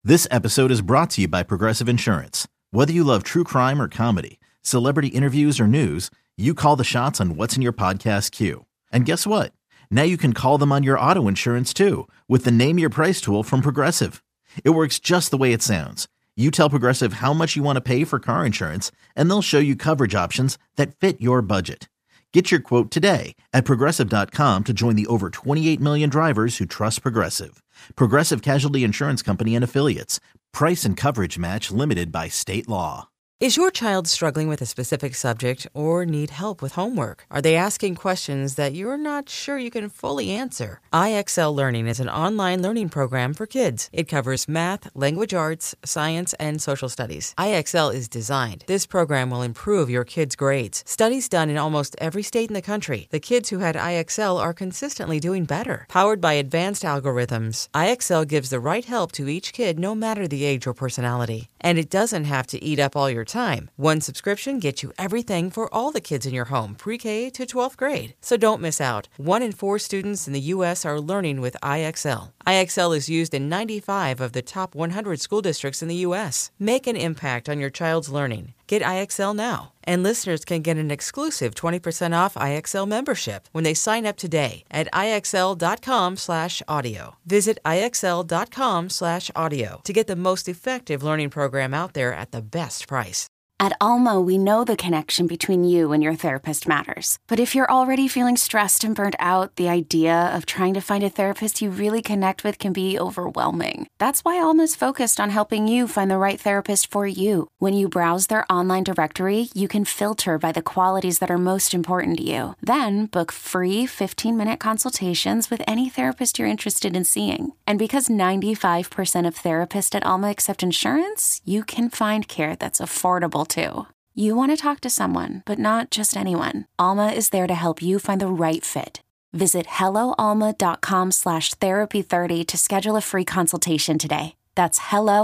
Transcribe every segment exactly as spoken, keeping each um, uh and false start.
This episode is brought to you by Progressive Insurance. Whether you love true crime or comedy, celebrity interviews or news, you call the shots on what's in your podcast queue. And guess what? Now you can call them on your auto insurance too with the Name Your Price tool from Progressive. It works just the way it sounds. You tell Progressive how much you want to pay for car insurance, and they'll show you coverage options that fit your budget. Get your quote today at progressive dot com to join the over twenty-eight million drivers who trust Progressive. Progressive Casualty Insurance Company and Affiliates. Price and coverage match limited by state law. Is your child struggling with a specific subject or need help with homework? Are they asking questions that you're not sure you can fully answer? I X L Learning is an online learning program for kids. It covers math, language arts, science, and social studies. I X L is designed. This program will improve your kids' grades. Studies done in almost every state in the country. The kids who had I X L are consistently doing better. Powered by advanced algorithms, I X L gives the right help to each kid no matter the age or personality. And it doesn't have to eat up all your time. One subscription gets you everything for all the kids in your home, pre-K to twelfth grade. So don't miss out. One in four students in the U S are learning with I X L. I X L is used in ninety-five of the top one hundred school districts in the U S. Make an impact on your child's learning. Get I X L now. And listeners can get an exclusive twenty percent off I X L membership when they sign up today at IXL.com slash audio. Visit IXL.com slash audio to get the most effective learning program out there at the best price. At Alma, we know the connection between you and your therapist matters. But if you're already feeling stressed and burnt out, the idea of trying to find a therapist you really connect with can be overwhelming. That's why Alma's focused on helping you find the right therapist for you. When you browse their online directory, you can filter by the qualities that are most important to you. Then book free fifteen-minute consultations with any therapist you're interested in seeing. And because ninety-five percent of therapists at Alma accept insurance, you can find care that's affordable too. You want to talk to someone, but not just anyone. Alma is there to help you find the right fit. Visit helloalma.com slash therapy 30 to schedule a free consultation today. That's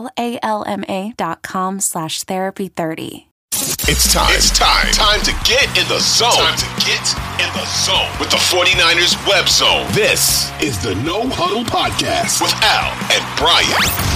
helloalma.com slash therapy 30. It's time. It's time. Time to get in the zone. Time to get in the zone with the 49ers Web Zone. This is the No Huddle Podcast with Al and Brian.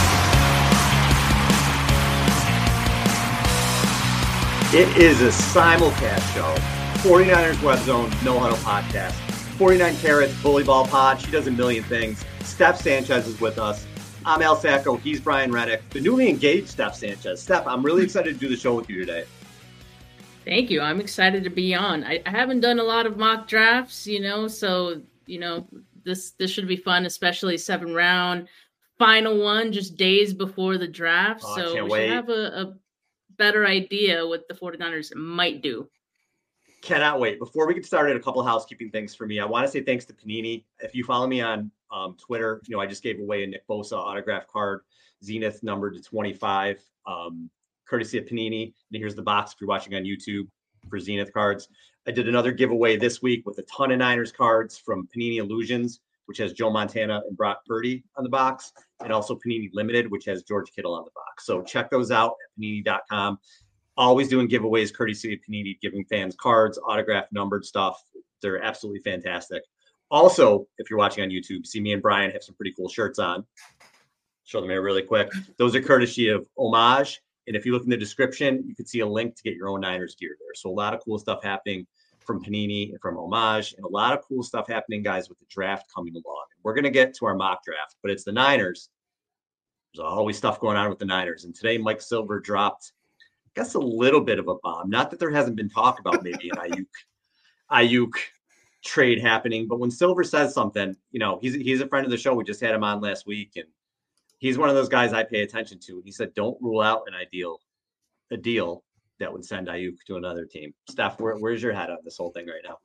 It is a simulcast show. 49ers Web Zone, No Huddle Podcast. forty-nine Carats, Bully Ball Pod. She does a million things. Steph Sanchez is with us. I'm Al Sacco. He's Brian Reddick. The newly engaged Steph Sanchez. Steph, I'm really excited to do the show with you today. Thank you. I'm excited to be on. I, I haven't done a lot of mock drafts, you know, so, you know, this this should be fun, especially seven round, final one, just days before the draft. Oh, so I can't we wait. should have a, a better idea what the 49ers might do. Cannot wait. Before we get started, a couple of housekeeping things for me. I want to say thanks to Panini. If you follow me on um, Twitter, you know, I just gave away a Nick Bosa autograph card, Zenith numbered to twenty-five, um, courtesy of Panini. And here's the box if you're watching on YouTube for Zenith cards. I did another giveaway this week with a ton of Niners cards from Panini Illusions, which has Joe Montana and Brock Purdy on the box, and also Panini Limited, which has George Kittle on the box. So check those out at panini dot com. Always doing giveaways courtesy of Panini, giving fans cards, autographed, numbered stuff. They're absolutely fantastic. Also, if you're watching on YouTube, see me and Brian have some pretty cool shirts on. Show them here really quick. Those are courtesy of Homage. And if you look in the description, you can see a link to get your own Niners gear there. So a lot of cool stuff happening from Panini and from Homage, and a lot of cool stuff happening, guys, with the draft coming along. We're going to get to our mock draft, but it's the Niners. There's always stuff going on with the Niners. And today, Mike Silver dropped, I guess, a little bit of a bomb. Not that there hasn't been talk about maybe an Ayuk, Ayuk trade happening, but when Silver says something, you know, he's he's a friend of the show. We just had him on last week, and he's one of those guys I pay attention to. He said, don't rule out an ideal, a deal that would send Ayuk to another team. Steph, where, where's your head on this whole thing right now?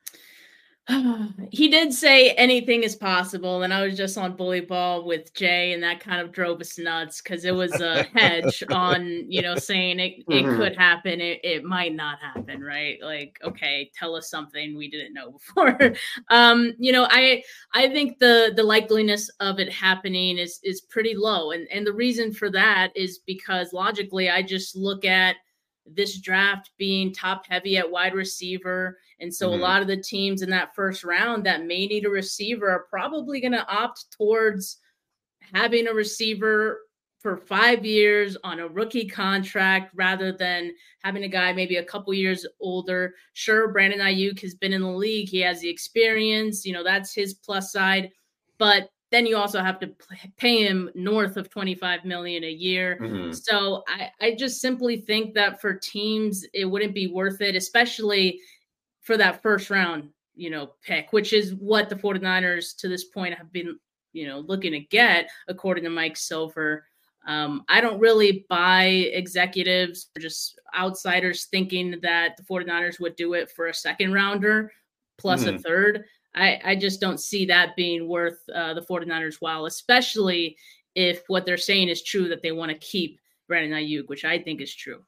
He did say anything is possible, and I was just on Bully Ball with Jay, and that kind of drove us nuts because it was a hedge on, you know, saying it, it mm-hmm. could happen, it, it might not happen, right? Like, okay, tell us something we didn't know before. um, you know, I I think the the likeliness of it happening is is pretty low, and and the reason for that is because logically, I just look at this draft being top heavy at wide receiver. And so mm-hmm. a lot of the teams in that first round that may need a receiver are probably going to opt towards having a receiver for five years on a rookie contract rather than having a guy maybe a couple years older. Sure, Brandon Ayuk has been in the league. He has the experience. You know, that's his plus side. But then you also have to pay him north of twenty-five million dollars a year. Mm-hmm. So I, I just simply think that for teams, it wouldn't be worth it, especially for that first round, you know, pick, which is what the 49ers to this point have been, you know, looking to get, according to Mike Silver. Um, I don't really buy executives or just outsiders thinking that the 49ers would do it for a second rounder plus mm-hmm. a third. I, I just don't see that being worth uh, the 49ers while, especially if what they're saying is true, that they want to keep Brandon Ayuk, which I think is true.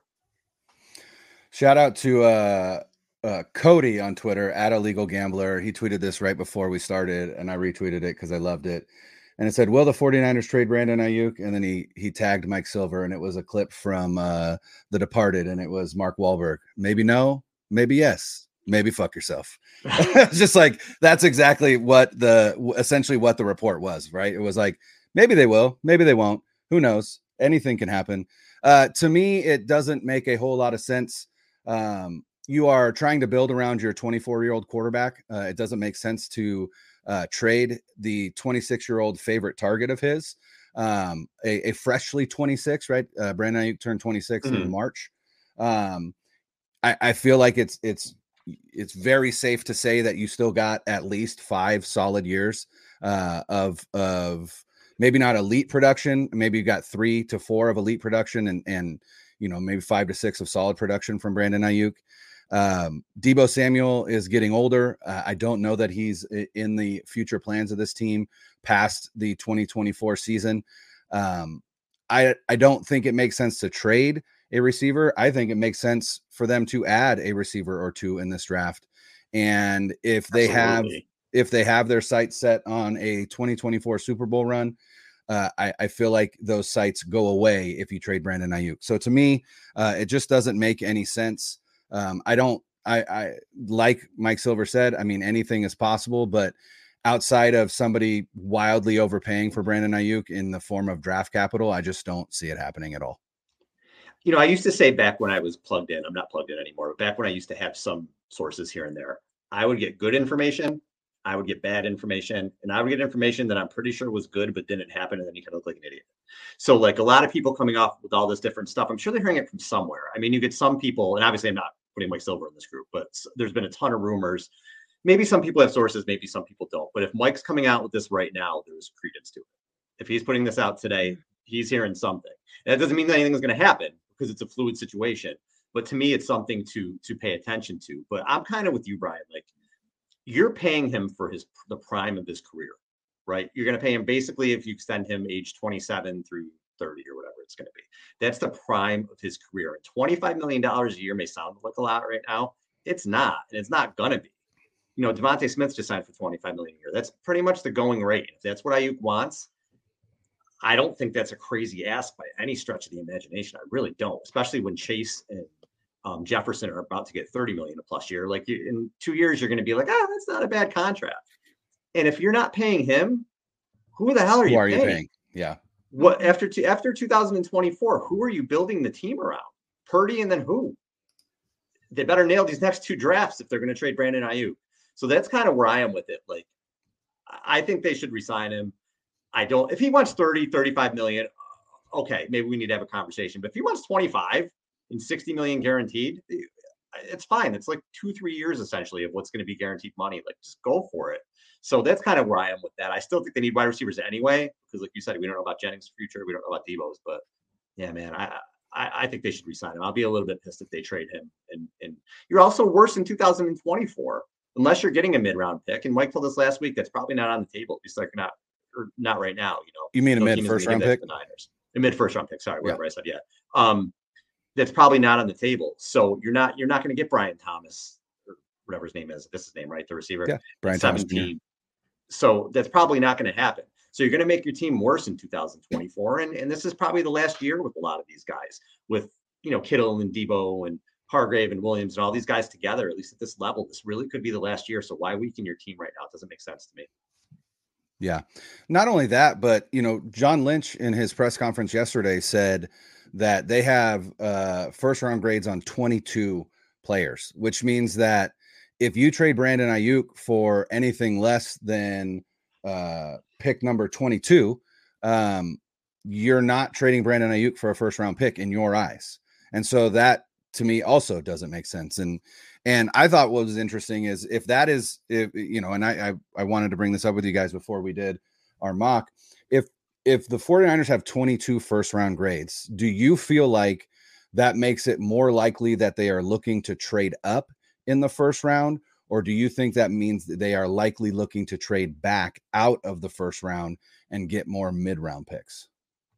Shout out to uh, uh, Cody on Twitter, at Illegal Gambler. He tweeted this right before we started, and I retweeted it because I loved it. And it said, will the 49ers trade Brandon Ayuk? And then he he tagged Mike Silver, and it was a clip from uh, The Departed, and it was Mark Wahlberg. Maybe no, maybe yes, maybe fuck yourself. Just like, that's exactly what the, essentially what the report was, right? It was like, maybe they will, maybe they won't. Who knows? Anything can happen. Uh, to me, it doesn't make a whole lot of sense. Um, you are trying to build around your twenty-four-year-old quarterback. Uh, it doesn't make sense to Uh, trade the twenty-six-year-old favorite target of his, um, a, a freshly twenty-six, right? Uh, Brandon Ayuk turned twenty-six mm-hmm. in March. Um, I, I feel like it's it's it's very safe to say that you still got at least five solid years uh, of of maybe not elite production. Maybe you got three to four of elite production, and and you know maybe five to six of solid production from Brandon Ayuk. Um, Deebo Samuel is getting older. Uh, I don't know that he's in the future plans of this team past the twenty twenty-four season. Um, I, I don't think it makes sense to trade a receiver. I think it makes sense for them to add a receiver or two in this draft. And if they Absolutely. have, if they have their sights set on a twenty twenty-four Super Bowl run, uh, I, I feel like those sights go away if you trade Brandon Ayuk. So to me, uh, it just doesn't make any sense. Um, I don't, I, I, like Mike Silver said, I mean, anything is possible, but outside of somebody wildly overpaying for Brandon Ayuk in the form of draft capital, I just don't see it happening at all. You know, I used to say back when I was plugged in, I'm not plugged in anymore, but back when I used to have some sources here and there, I would get good information, I would get bad information, and I would get information that I'm pretty sure was good, but didn't happen. And then you kind of look like an idiot. So like a lot of people coming off with all this different stuff, I'm sure they're hearing it from somewhere. I mean, you get some people, and obviously I'm not putting Mike Silver in this group, but there's been a ton of rumors. Maybe some people have sources, maybe some people don't. But if Mike's coming out with this right now, there's credence to it. If he's putting this out today, he's hearing something. And that doesn't mean that anything's going to happen because it's a fluid situation. But to me, it's something to to pay attention to. But I'm kind of with you, Brian. Like, you're paying him for his the prime of his career, right? You're going to pay him basically if you extend him age twenty-seven through thirty or whatever it's going to be. That's the prime of his career. And twenty-five million dollars a year may sound like a lot right now. It's not, and it's not going to be. You know, Devontae Smith just signed for twenty-five million dollars a year. That's pretty much the going rate. If that's what Ayuk wants, I don't think that's a crazy ask by any stretch of the imagination. I really don't, especially when Chase and um, Jefferson are about to get thirty million dollars a plus year. Like, you, in two years, you're going to be like, ah, that's not a bad contract. And if you're not paying him, who the hell are who you are paying? you paying? Yeah. What after two, after two thousand twenty-four, who are you building the team around? Purdy, and then who? They better nail these next two drafts if they're going to trade Brandon Ayuk. So that's kind of where I am with it. Like, I think they should resign him. I don't, if he wants thirty, thirty-five million, okay, maybe we need to have a conversation. But if he wants twenty-five and sixty million guaranteed, it's fine. It's like two, three years essentially of what's going to be guaranteed money. Like, just go for it. So that's kind of where I am with that. I still think they need wide receivers anyway, because like you said, we don't know about Jennings' future. We don't know about Deebo's, but yeah, man, I, I, I think they should resign him. I'll be a little bit pissed if they trade him. And, and you're also worse in two thousand twenty-four, unless you're getting a mid-round pick. And Mike told us last week, that's probably not on the table. He's like, not, or not right now, you know. You mean no a mid-first round pick? The Niners. A mid-first round pick. Sorry, whatever yeah. I said. Yeah. Um, that's probably not on the table. So you're not, you're not going to get Brian Thomas or whatever his name is. This is his name, right? The receiver. Yeah. Brian seventeen. Thomas. Yeah. So that's probably not going to happen. So you're going to make your team worse in two thousand twenty-four. And, and this is probably the last year with a lot of these guys, with, you know, Kittle and Deebo and Hargrave and Williams and all these guys together, at least at this level. This really could be the last year. So why weaken your team right now? It doesn't make sense to me. Yeah. Not only that, but, you know, John Lynch in his press conference yesterday said that they have uh, first round grades on twenty-two players, which means that if you trade Brandon Ayuk for anything less than uh, pick number twenty-two, um, you're not trading Brandon Ayuk for a first round pick in your eyes. And so that to me also doesn't make sense. And And I thought what was interesting is if that is, if, you know, and I, I I wanted to bring this up with you guys before we did our mock. If if the 49ers have twenty-two first round grades, do you feel like that makes it more likely that they are looking to trade up in the first round? Or do you think that means that they are likely looking to trade back out of the first round and get more mid round picks?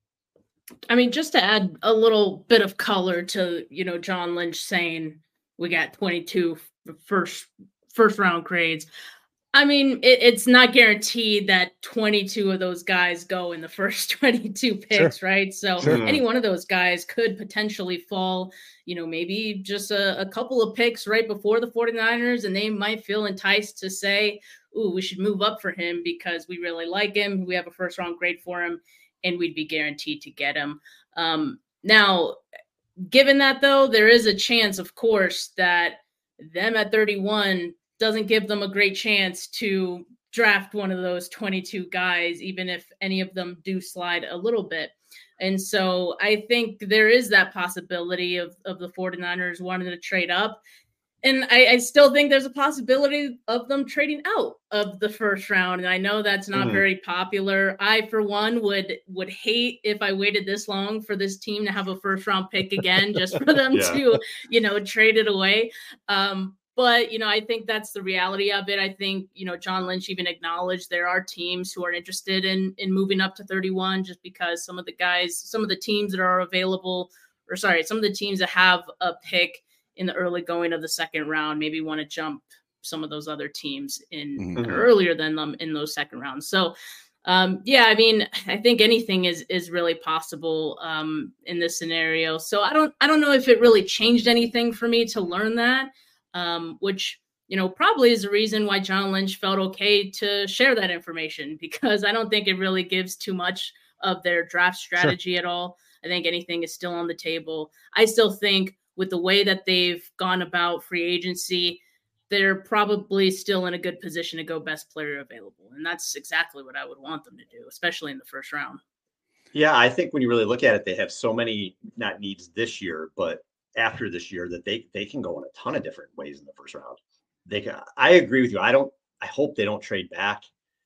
I mean, just to add a little bit of color to, you know, John Lynch saying we got twenty-two first first round grades. I mean, it, it's not guaranteed that twenty-two of those guys go in the first twenty-two picks, sure. right? So sure. any one of those guys could potentially fall, you know, maybe just a, a couple of picks right before the 49ers, and they might feel enticed to say, ooh, we should move up for him because we really like him. We have a first round grade for him, and we'd be guaranteed to get him. Um, now, given that, though, there is a chance, of course, that them at thirty-one doesn't give them a great chance to draft one of those twenty-two guys, even if any of them do slide a little bit. And so I think there is that possibility of, of the 49ers wanting to trade up. And I, I still think there's a possibility of them trading out of the first round. And I know that's not mm. very popular. I, for one, would would hate if I waited this long for this team to have a first round pick again, just for them yeah. to, you know, trade it away. Um, but, you know, I think that's the reality of it. I think, you know, John Lynch even acknowledged there are teams who are interested in in moving up to thirty-one just because some of the guys, some of the teams that are available, or sorry, some of the teams that have a pick in the early going of the second round, maybe want to jump some of those other teams in mm-hmm. earlier than them in those second rounds. So, um, yeah, I mean, I think anything is is really possible um, in this scenario. So I don't I don't know if it really changed anything for me to learn that, um, which, you know, probably is the reason why John Lynch felt okay to share that information, because I don't think it really gives too much of their draft strategy sure. at all. I think anything is still on the table. I still think with the way that they've gone about free agency, they're probably still in a good position to go best player available. And that's exactly what I would want them to do, especially in the first round. Yeah, I think when you really look at it, they have so many, not needs this year, but after this year, that they they can go in a ton of different ways in the first round. They can, I agree with you. I don't, I hope they don't trade back.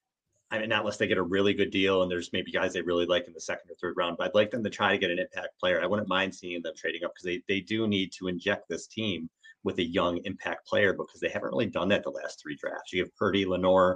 I mean, not unless they get a really good deal and there's maybe guys they really like in the second or third round, but I'd like them to try to get an impact player. I wouldn't mind seeing them trading up because they, they do need to inject this team with a young impact player because they haven't really done that the last three drafts. You have Purdy, Lenore,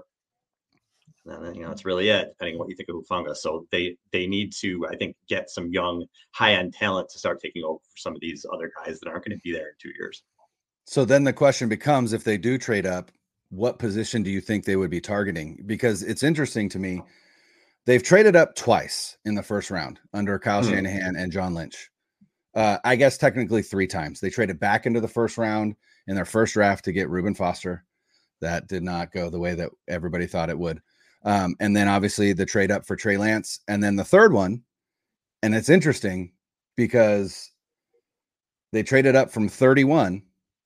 and then, you know, it's really it, depending on what you think of Hufanga. So they, they need to, I think, get some young high-end talent to start taking over for some of these other guys that aren't going to be there in two years. So then the question becomes, if they do trade up, what position do you think they would be targeting? Because it's interesting to me. They've traded up twice in the first round under Kyle hmm. Shanahan and John Lynch. Uh, I guess technically three times. They traded back into the first round in their first draft to get Reuben Foster. That did not go the way that everybody thought it would. Um, and then obviously the trade up for Trey Lance. And then the third one, and it's interesting because they traded up from thirty-one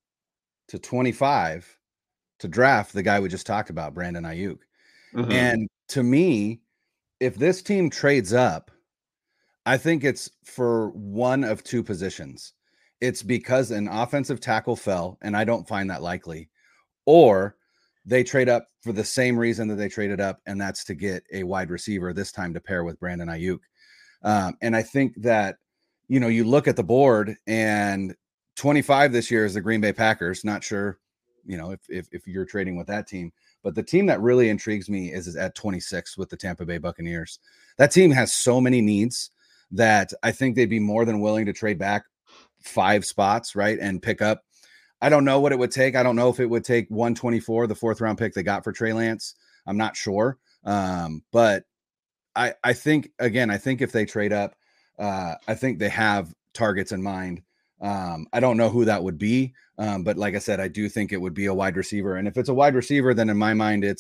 to twenty-five to draft the guy we just talked about, Brandon Ayuk. Mm-hmm. And to me, if this team trades up, I think it's for one of two positions. It's because an offensive tackle fell, and I don't find that likely, or they trade up for the same reason that they traded up, and that's to get a wide receiver, this time to pair with Brandon Ayuk. Um, and I think that, you know, you look at the board, and twenty-five this year is the Green Bay Packers. Not sure, you know, if, if if you're trading with that team, but the team that really intrigues me is, is at twenty-six with the Tampa Bay Buccaneers. That team has so many needs that I think they'd be more than willing to trade back five spots, right, and pick up. I don't know what it would take. I don't know if it would take one twenty-four, the fourth round pick they got for Trey Lance. I'm not sure, um, but I I think again, I think if they trade up, uh, I think they have targets in mind. Um, I don't know who that would be. Um, but like I said, I do think it would be a wide receiver. And if it's a wide receiver, then in my mind, it's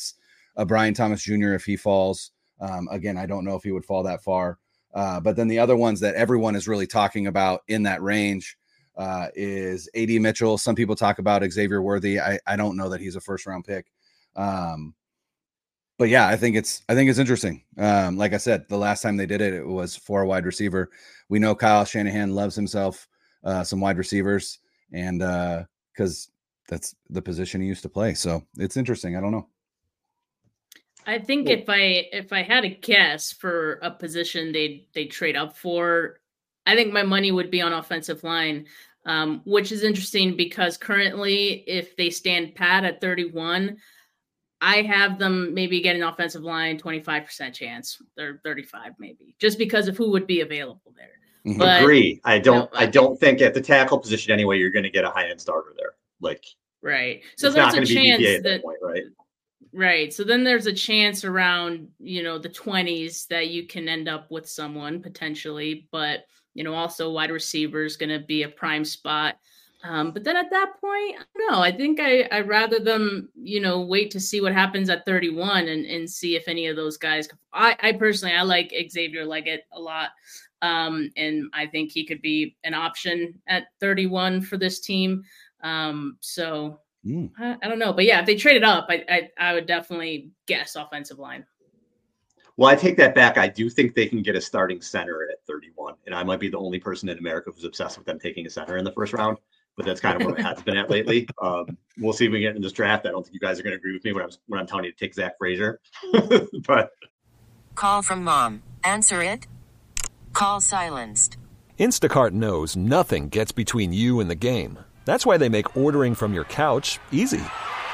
a Brian Thomas Junior if he falls. Um, again, I don't know if he would fall that far. Uh, but then the other ones that everyone is really talking about in that range uh, is A D Mitchell. Some people talk about Xavier Worthy. I, I don't know that he's a first round pick. Um, but yeah, I think it's, I think it's interesting. Um, like I said, the last time they did it, it was for a wide receiver. We know Kyle Shanahan loves himself uh, some wide receivers, and uh, cause that's the position he used to play. So it's interesting. I don't know. I think if I if I had a guess for a position they'd they trade up for, I think my money would be on offensive line, um, which is interesting because currently, if they stand pat at thirty-one, I have them maybe get an offensive line twenty-five percent chance, or thirty-five maybe, just because of who would be available there. Mm-hmm. But, Agree. I don't. You know, I don't think at the tackle position anyway you're going to get a high end starter there. Like right. So it's there's not a going to be chance B P A at that, that point, right? Right. So then there's a chance around, you know, the twenties that you can end up with someone potentially, but, you know, also wide receiver is going to be a prime spot. Um, but then at that point, I don't know. I think I, I'd rather them, you know, wait to see what happens at thirty-one and, and see if any of those guys, I, I personally, I like Xavier Leggett a lot. Um, and I think he could be an option at thirty-one for this team. Um, so Mm. I, I don't know, but yeah, if they traded up, I, I I would definitely guess offensive line. Well, I take that back. I do think they can get a starting center at thirty-one, and I might be the only person in America who's obsessed with them taking a center in the first round. But that's kind of where my head's been at lately. Um, we'll see if we get in this draft. I don't think you guys are going to agree with me when I'm when I'm telling you to take Zach Frazier. But call from mom. Answer it. Call silenced. Instacart knows nothing gets between you and the game. That's why they make ordering from your couch easy.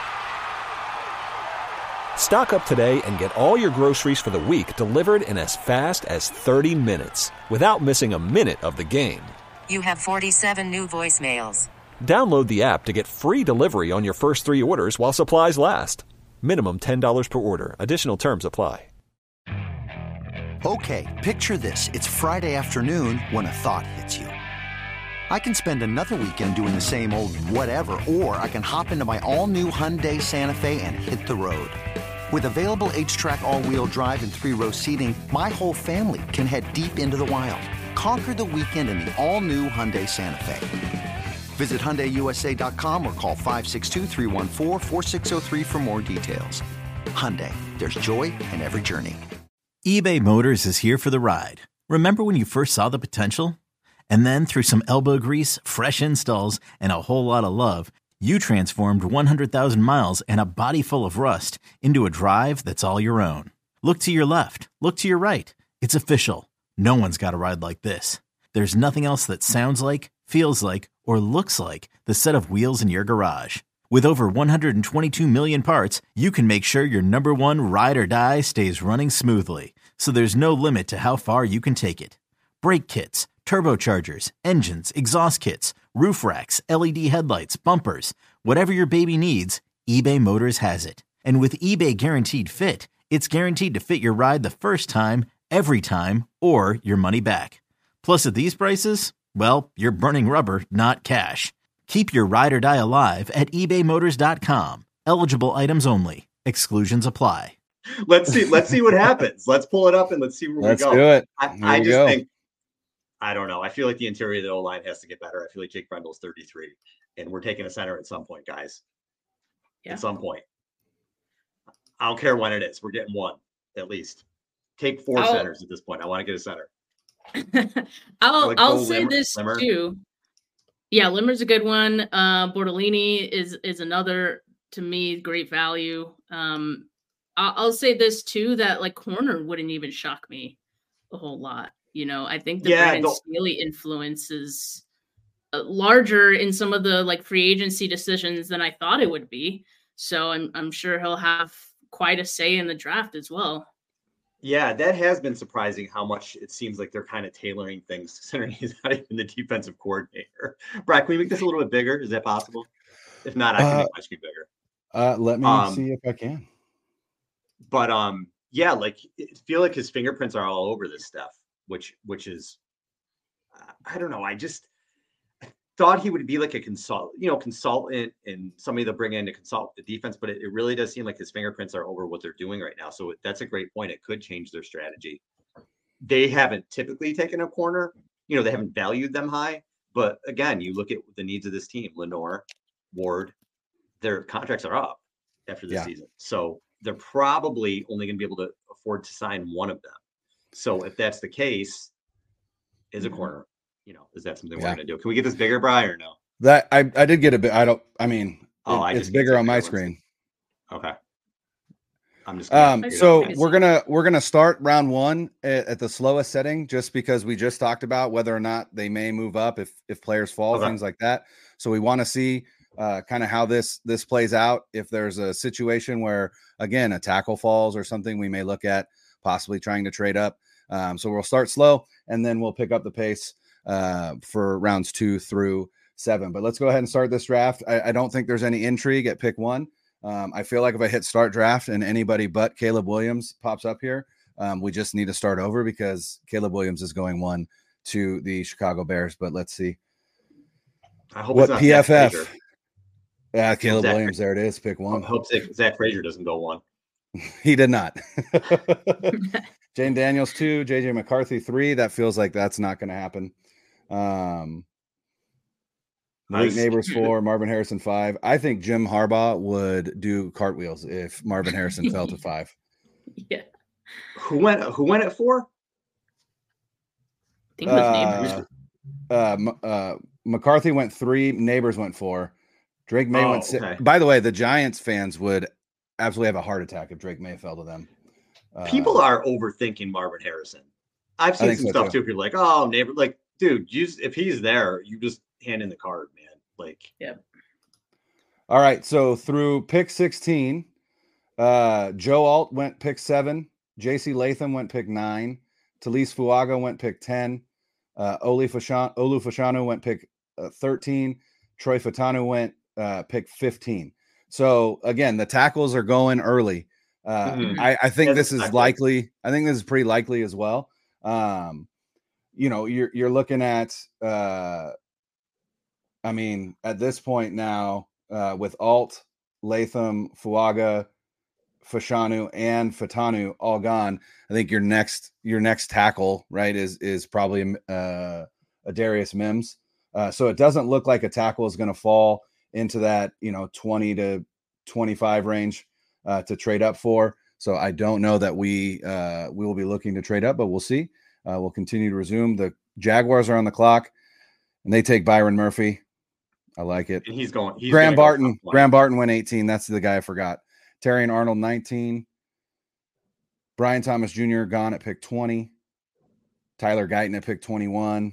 Stock up today and get all your groceries for the week delivered in as fast as thirty minutes without missing a minute of the game. You have forty-seven new voicemails. Download the app to get free delivery on your first three orders while supplies last. Minimum ten dollars per order. Additional terms apply. Okay, picture this. It's Friday afternoon when a thought hits you. I can spend another weekend doing the same old whatever, or I can hop into my all-new Hyundai Santa Fe and hit the road. With available H-Track all-wheel drive and three-row seating, my whole family can head deep into the wild. Conquer the weekend in the all-new Hyundai Santa Fe. Visit Hyundai U S A dot com or call five six two, three one four, four six zero three for more details. Hyundai, there's joy in every journey. eBay Motors is here for the ride. Remember when you first saw the potential? And then through some elbow grease, fresh installs, and a whole lot of love, you transformed one hundred thousand miles and a body full of rust into a drive that's all your own. Look to your left. Look to your right. It's official. No one's got a ride like this. There's nothing else that sounds like, feels like, or looks like the set of wheels in your garage. With over one hundred twenty-two million parts, you can make sure your number one ride or die stays running smoothly. So there's no limit to how far you can take it. Brake kits, turbochargers, engines, exhaust kits, roof racks, L E D headlights, bumpers, whatever your baby needs, eBay Motors has it. And with eBay Guaranteed Fit, it's guaranteed to fit your ride the first time, every time, or your money back. Plus at these prices, well, you're burning rubber, not cash. Keep your ride or die alive at ebay motors dot com. Eligible items only. Exclusions apply. Let's see. Let's see what happens. Let's pull it up and let's see where let's we go. do it. I, I just go. think, I don't know. I feel like the interior of the O-line has to get better. I feel like Jake Brendel's thirty-three, and we're taking a center at some point, guys. Yeah. At some point. I don't care when it is. We're getting one, at least. Take four I'll, centers at this point. I want to get a center. I'll like I'll say Limmer, this Limmer. too. Yeah, Limmer's a good one. Uh, Bortolini is is another, to me, great value. Um, I'll, I'll say this too, that like corner wouldn't even shock me a whole lot. You know, I think the yeah, Brandon Staley influence is uh, larger in some of the like free agency decisions than I thought it would be. So I'm I'm sure he'll have quite a say in the draft as well. Yeah, that has been surprising how much it seems like they're kind of tailoring things, considering he's not even the defensive coordinator. Brad, can we make this a little bit bigger? Is that possible? If not, I can uh, make my screen bigger. Uh, let me um, see if I can. But um, yeah, like I feel like his fingerprints are all over this stuff, which which is, uh, I don't know. I just thought he would be like a consult, you know, consultant and somebody to bring in to consult the defense, but it, it really does seem like his fingerprints are over what they're doing right now. So that's a great point. It could change their strategy. They haven't typically taken a corner, you know, they haven't valued them high. But again, you look at the needs of this team, Lenore, Ward, their contracts are up after this yeah. season. So they're probably only going to be able to afford to sign one of them. So if that's the case, is a corner, you know, is that something yeah. we're going to do? Can we get this bigger, Brian, or no? That I, I did get a bit. I don't, I mean, oh, it, I it's bigger on my ones. screen. Okay. I'm just, um, so we're going to, we're going to start round one at, at the slowest setting, just because we just talked about whether or not they may move up if, if players fall, okay. things like that. So we want to see uh, kind of how this, this plays out. If there's a situation where, again, a tackle falls or something, we may look at possibly trying to trade up. Um, so we'll start slow and then we'll pick up the pace uh, for rounds two through seven. But let's go ahead and start this draft. I, I don't think there's any intrigue at pick one. Um, I feel like if I hit start draft and anybody but Caleb Williams pops up here, um, we just need to start over because Caleb Williams is going one to the Chicago Bears. But let's see. I hope what it's not P F F. Zach Yeah, Caleb Zach Williams. There it is. Pick one. I hope Zach, Zach Frazier doesn't go one. He did not. Jane Daniels two, J J McCarthy three. That feels like that's not going to happen. Um, Malik Neighbors four, Marvin Harrison five. I think Jim Harbaugh would do cartwheels if Marvin Harrison fell to five. Yeah. Who went? Who went at four? I think it was Neighbors. Uh, uh, McCarthy went three. Neighbors went four. Drake May oh, went six. Okay. By the way, the Giants fans would absolutely have a heart attack if Drake May fell to them. Uh, People are overthinking Marvin Harrison. I've seen some so stuff too. too. People are like, oh, neighbor, like, dude, you just, if he's there, you just hand in the card, man. Like, yeah. All right. So through pick sixteen, uh, Joe Alt went pick seven. J C Latham went pick nine. Talise Fuaga went pick ten. Uh, Olu Fashanu went pick uh, thirteen. Troy Fatanu went uh, pick fifteen. So again, the tackles are going early. Uh, mm-hmm. I, I think That's this is exactly. likely. I think this is pretty likely as well. Um, you know, you're you're looking at. Uh, I mean, at this point now, uh, with Alt, Latham, Fuaga, Fashanu, and Fatanu all gone, I think your next your next tackle, right, is is probably uh, a Darius Mims. Uh, so it doesn't look like a tackle is going to fall into that, you know, twenty to twenty-five range uh, to trade up for. So I don't know that we uh, we will be looking to trade up, but we'll see. Uh, we'll continue to resume. The Jaguars are on the clock, and they take Byron Murphy. I like it. And he's going. He's Graham Barton. Go Graham Barton went eighteen. That's the guy I forgot. Terry and Arnold nineteen. Brian Thomas Junior gone at pick twenty. Tyler Guyton at pick twenty-one.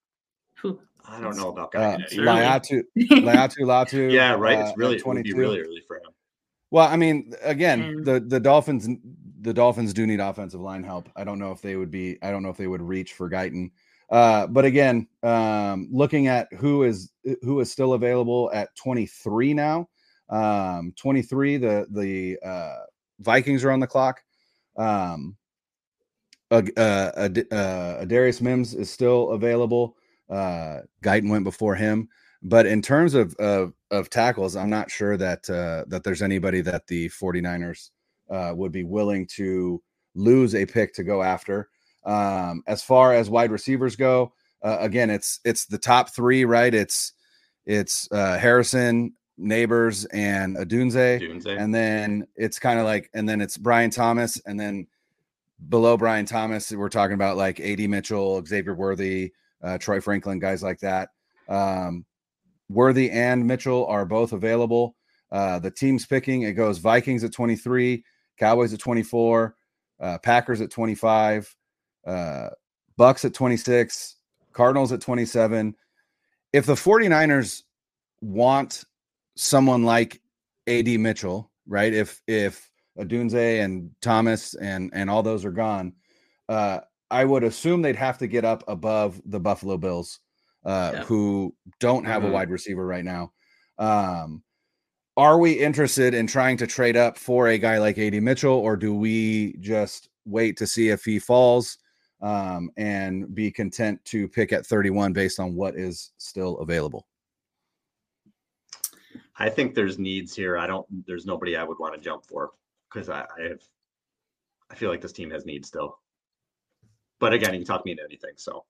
I don't know about Guyton. Uh, Laiatu, Laiatu, Latu. Yeah, right. Uh, it's really twenty-two. It would be really early for him. Well, I mean, again, Mm. the the Dolphins the Dolphins do need offensive line help. I don't know if they would be. I don't know if they would reach for Guyton. Uh, but again, um, looking at who is who is still available at twenty-three now. Um, twenty-three. The the uh, Vikings are on the clock. Um, uh, uh, uh, Darius Mims is still available. Uh, Guyton went before him. But in terms of, of of tackles, I'm not sure that uh, that there's anybody that the 49ers uh, would be willing to lose a pick to go after. Um, as far as wide receivers go, uh, again, it's it's the top three, right? It's it's uh, Harrison, Neighbors, and Adunze, Adunze. And then it's kind of like, and then it's Brian Thomas, and then below Brian Thomas, we're talking about like A D Mitchell, Xavier Worthy, uh, Troy Franklin, guys like that. Um, Worthy and Mitchell are both available. Uh, the team's picking. It goes Vikings at twenty-three, Cowboys at twenty-four, uh, Packers at twenty-five, uh, Bucks at twenty-six, Cardinals at twenty-seven. If the 49ers want someone like A D Mitchell, right? If if Adunze and Thomas and and all those are gone, uh, I would assume they'd have to get up above the Buffalo Bills. Uh, yeah. Who don't have mm-hmm. a wide receiver right now. Um, are we interested in trying to trade up for a guy like A D Mitchell, or do we just wait to see if he falls um, and be content to pick at thirty-one based on what is still available? I think there's needs here. I don't, there's nobody I would want to jump for because I, I have, I feel like this team has needs still. But again, you can talk me into anything. So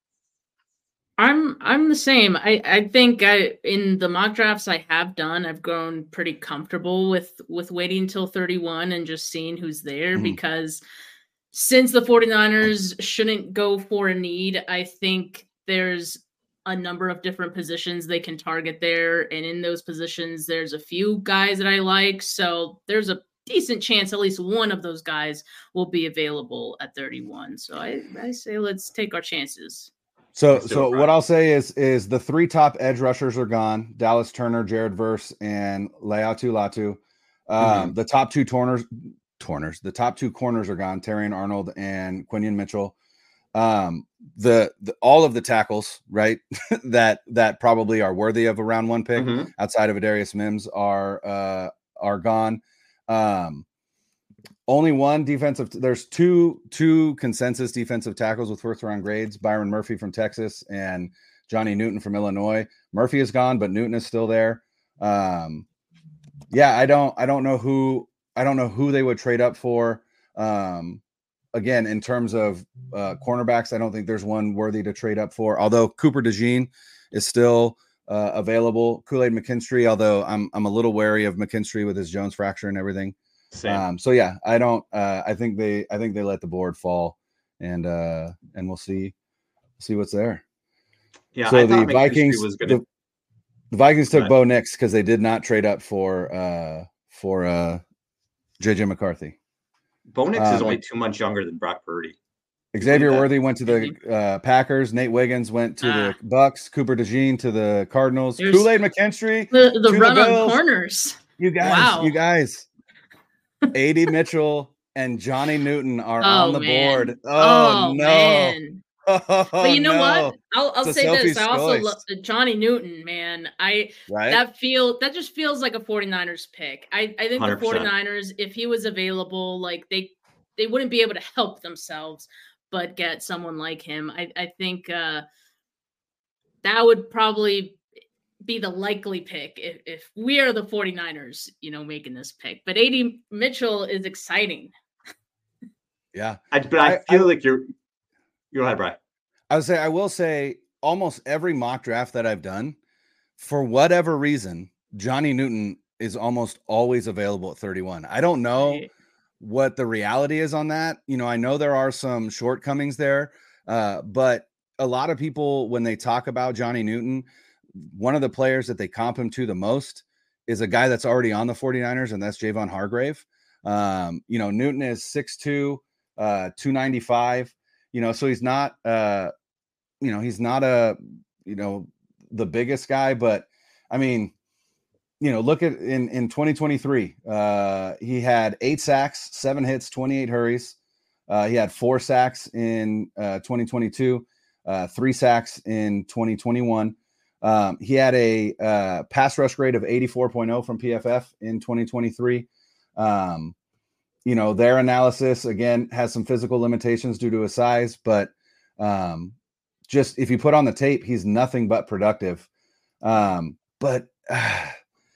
I'm I'm the same. I, I think I in the mock drafts I have done, I've grown pretty comfortable with with waiting until thirty-one and just seeing who's there mm-hmm. because since the 49ers shouldn't go for a need, I think there's a number of different positions they can target there. And in those positions, there's a few guys that I like. So there's a decent chance at least one of those guys will be available at thirty-one. So I, I say let's take our chances. So, so what I'll say is, is the three top edge rushers are gone: Dallas Turner, Jared Verse, and Leatu Latu. Um, mm-hmm. The top two corners, corners, the top two corners are gone: Terrion Arnold and Quinion Mitchell. Um, the, the all of the tackles, right, that that probably are worthy of a round one pick mm-hmm. outside of Adarius Mims are uh, are gone. Um, Only one defensive. There's two two consensus defensive tackles with first round grades: Byron Murphy from Texas and Johnny Newton from Illinois. Murphy is gone, but Newton is still there. Um, yeah, I don't I don't know who I don't know who they would trade up for. Um, again, in terms of uh, cornerbacks, I don't think there's one worthy to trade up for. Although Cooper DeJean is still uh, available. Kool-Aid McKinstry, although I'm I'm a little wary of McKinstry with his Jones fracture and everything. Um, so yeah, I don't, uh, I think they, I think they let the board fall and, uh, and we'll see, see what's there. Yeah. So I the Vikings, was gonna... the, the Vikings took Bo Nix because they did not trade up for, uh, for, uh, J J McCarthy. Bo Nix um, is only two months younger than Brock Purdy. Xavier Worthy went to the uh, Packers. Nate Wiggins went to ah. the Bucks. Cooper DeJean to the Cardinals. There's Kool-Aid McKinstry. The, the to run the on corners. You guys, wow. you guys. A D Mitchell and Johnny Newton are oh, on the man. board. Oh, oh no. Man. Oh, but you know no. what? I'll, I'll say this. I also choice. love Johnny Newton, man. I right? that feel that just feels like a 49ers pick. I, I think one hundred percent. The 49ers, if he was available, like they they wouldn't be able to help themselves but get someone like him. I, I think uh, that would probably be the likely pick if, if we are the 49ers, you know, making this pick. But A D Mitchell is exciting. Yeah. I, but I, I feel I, like you're, go ahead, Brian. I would say, I will say almost every mock draft that I've done, for whatever reason, Johnny Newton is almost always available at thirty-one. I don't know right. what the reality is on that. You know, I know there are some shortcomings there, uh, but a lot of people, when they talk about Johnny Newton, one of the players that they comp him to the most is a guy that's already on the 49ers, and that's Javon Hargrave. Um, you know, Newton is six two, uh, two ninety-five, you know, so he's not, uh, you know, he's not a, you know, the biggest guy, but I mean, you know, look at in, in twenty twenty-three, uh, he had eight sacks, seven hits, twenty-eight hurries. Uh, he had four sacks in uh, twenty twenty-two, uh, three sacks in twenty twenty-one. Um, he had a uh, pass rush grade of eighty-four point oh from P F F in twenty twenty-three. Um, you know, their analysis, again, has some physical limitations due to his size, but um, just if you put on the tape, he's nothing but productive. Um, but uh,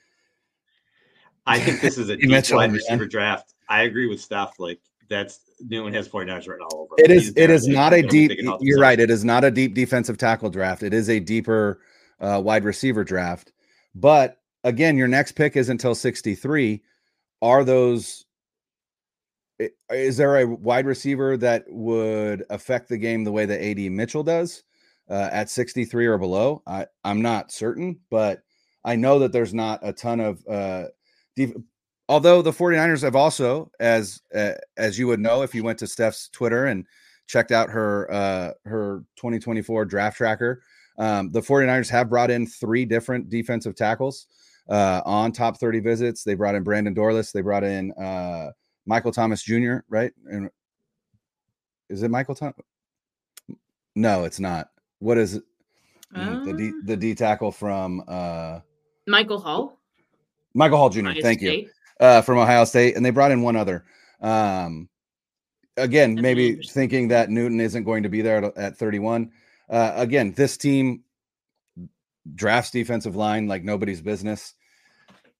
I think this is a deep wide receiver draft. I agree with Steph. Like, that's Newton has 49ers written all over. It is, it is not a deep, you're right. It is not a deep defensive tackle draft. It is a deeper Uh, wide receiver draft. But again, your next pick is until sixty-three. Are those, is there a wide receiver that would affect the game the way that A D Mitchell does uh, at sixty-three or below? I, I'm not certain, but I know that there's not a ton of, uh, def- although the 49ers have also, as, uh, as you would know, if you went to Steph's Twitter and checked out her, uh, her twenty twenty-four draft tracker, Um, the 49ers have brought in three different defensive tackles uh, on top thirty visits. They brought in Brandon Dorless. They brought in uh, Michael Thomas Junior, right? And is it Michael Thomas? No, it's not. What is it? Uh, the D, the D tackle from uh, Michael Hall. Michael Hall Junior Ohio Thank State. you. Uh, from Ohio State. And they brought in one other. Um, again, That's maybe thinking that Newton isn't going to be there at, at thirty-one. Uh, again, this team drafts defensive line like nobody's business.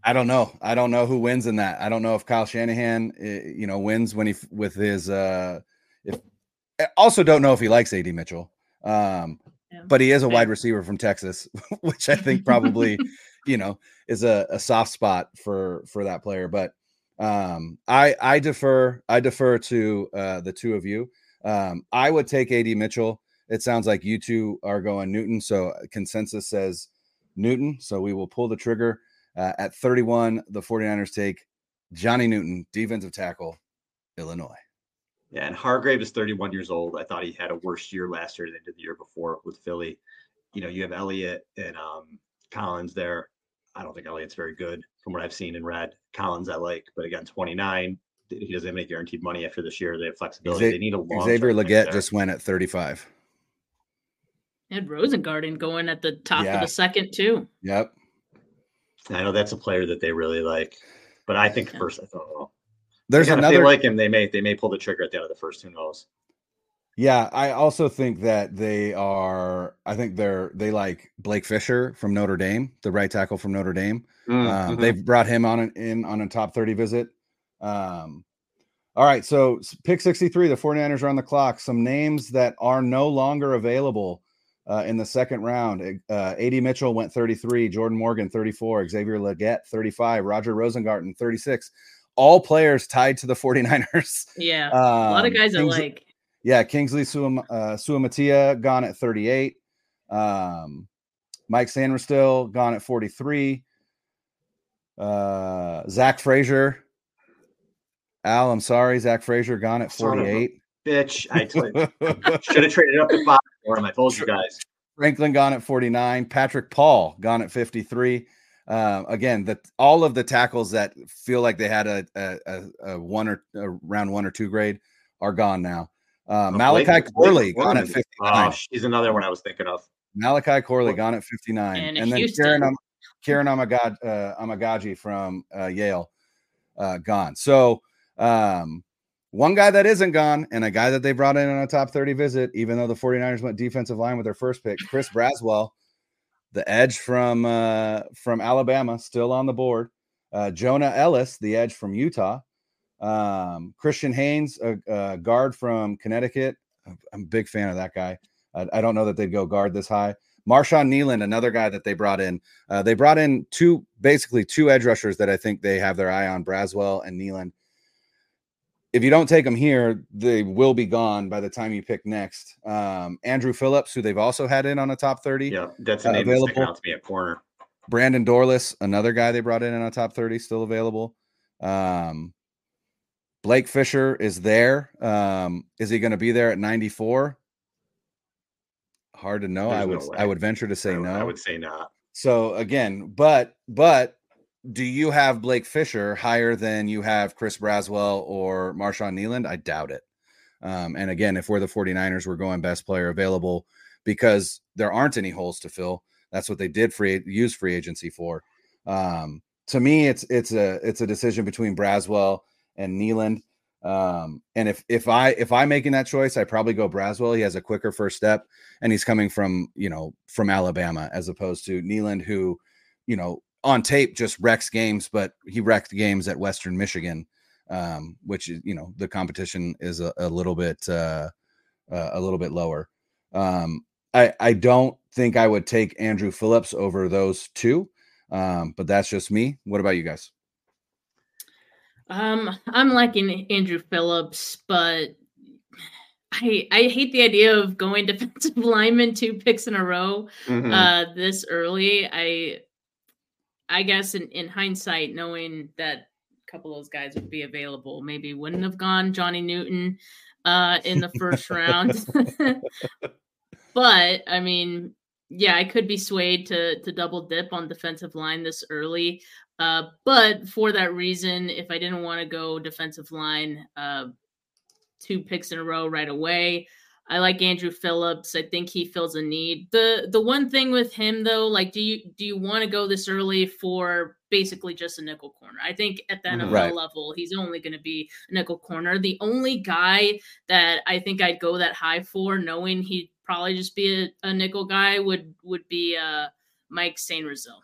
I don't know. I don't know who wins in that. I don't know if Kyle Shanahan, you know, wins when he with his. Uh, if I also don't know if he likes A D Mitchell, um, yeah. but he is a wide receiver from Texas, which I think probably, you know, is a, a soft spot for for that player. But um, I I defer I defer to uh, the two of you. Um, I would take A D Mitchell. It sounds like you two are going Newton, so consensus says Newton. So we will pull the trigger. Uh, at thirty-one, the 49ers take Johnny Newton, defensive tackle, Illinois. Yeah, and Hargrave is thirty-one years old. I thought he had a worse year last year than he did the year before with Philly. You know, you have Elliott and um, Collins there. I don't think Elliott's very good from what I've seen and read. Collins I like, but again, twenty-nine. He doesn't have any guaranteed money after this year. They have flexibility. Xavier, they need a long Xavier Legette just went at thirty-five. And Rosengarten going at the top yeah. of the second, too. Yep. I know that's a player that they really like, but I think first I thought, well, there's again, another. If they like him, they may they may pull the trigger at the end of the first. Who knows? Yeah, I also think that they are. I think they're they like Blake Fisher from Notre Dame, the right tackle from Notre Dame. Mm, um, mm-hmm. They've brought him on an, in on a top thirty visit. Um, all right, so pick sixty-three. The 49ers are on the clock. Some names that are no longer available. Uh, in the second round, uh, A D Mitchell went thirty-three, Jordan Morgan thirty-four, Xavier Legette thirty-five, Roger Rosengarten thirty-six. All players tied to the 49ers. Yeah, um, a lot of guys Kings, I like. Yeah, Kingsley Suam, uh, Suamatia gone at thirty-eight. Um, Mike Sanderstill gone at forty-three. Uh, Zach Frazier. Al, I'm sorry, Zach Frazier gone at forty-eight. Bitch, I should have traded up to five for him. I told you guys. Franklin gone at forty-nine. Patrick Paul gone at fifty-three. Uh, again, the all of the tackles that feel like they had a a, a one or a round one or two grade are gone now. Uh, oh, Malachi Blake, Corley Blake gone at fifty-nine. Oh, she's another one I was thinking of. Malachi Corley gone at fifty-nine, and, and then Karen Am- Karen Amagad- uh, Amagaji from uh, Yale uh, gone. So. Um, One guy that isn't gone, and a guy that they brought in on a top thirty visit, even though the 49ers went defensive line with their first pick, Chris Braswell, the edge from uh, from Alabama, still on the board. Uh, Jonah Ellis, the edge from Utah. Um, Christian Haynes, a, a guard from Connecticut. I'm a big fan of that guy. I, I don't know that they'd go guard this high. Marshawn Nealand, another guy that they brought in. Uh, they brought in two, basically two edge rushers that I think they have their eye on, Braswell and Nealand. If you don't take them here, they will be gone by the time you pick next. Um, Andrew Phillips, who they've also had in on a top thirty. Yeah, that's a name uh, sticking out to me at corner. Brandon Dorless, another guy they brought in on a top thirty, still available. Um, Blake Fisher is there. Um, is he going to be there at ninety-four? Hard to know. There's I would no I would venture to say I, no. I would say not. So again, but but. Do you have Blake Fisher higher than you have Chris Braswell or Marshawn Nealand? I doubt it. Um, and again, if we're the 49ers, we're going best player available because there aren't any holes to fill. That's what they did free use free agency for. Um, to me, it's it's a it's a decision between Braswell and Nealand. Um, and if if I if I'm making that choice, I probably go Braswell. He has a quicker first step, and he's coming from you know from Alabama as opposed to Nealand, who you know. on tape just wrecks games, but he wrecked games at Western Michigan, um, which is, you know, the competition is a, a little bit, uh, uh, a little bit lower. Um, I, I don't think I would take Andrew Phillips over those two. Um, but that's just me. What about you guys? Um, I'm liking Andrew Phillips, but I I hate the idea of going defensive lineman two picks in a row, mm-hmm. uh, this early. I, I guess in, in hindsight, knowing that a couple of those guys would be available, maybe wouldn't have gone Johnny Newton uh, in the first round. But I mean, yeah, I could be swayed to to double dip on defensive line this early. Uh, but for that reason, if I didn't want to go defensive line, uh, two picks in a row right away, I like Andrew Phillips. I think he fills a need. The the one thing with him though, like, do you do you want to go this early for basically just a nickel corner? I think at the N F L right. level, he's only going to be a nickel corner. The only guy that I think I'd go that high for, knowing he'd probably just be a, a nickel guy, would would be uh, Mike Sanderstill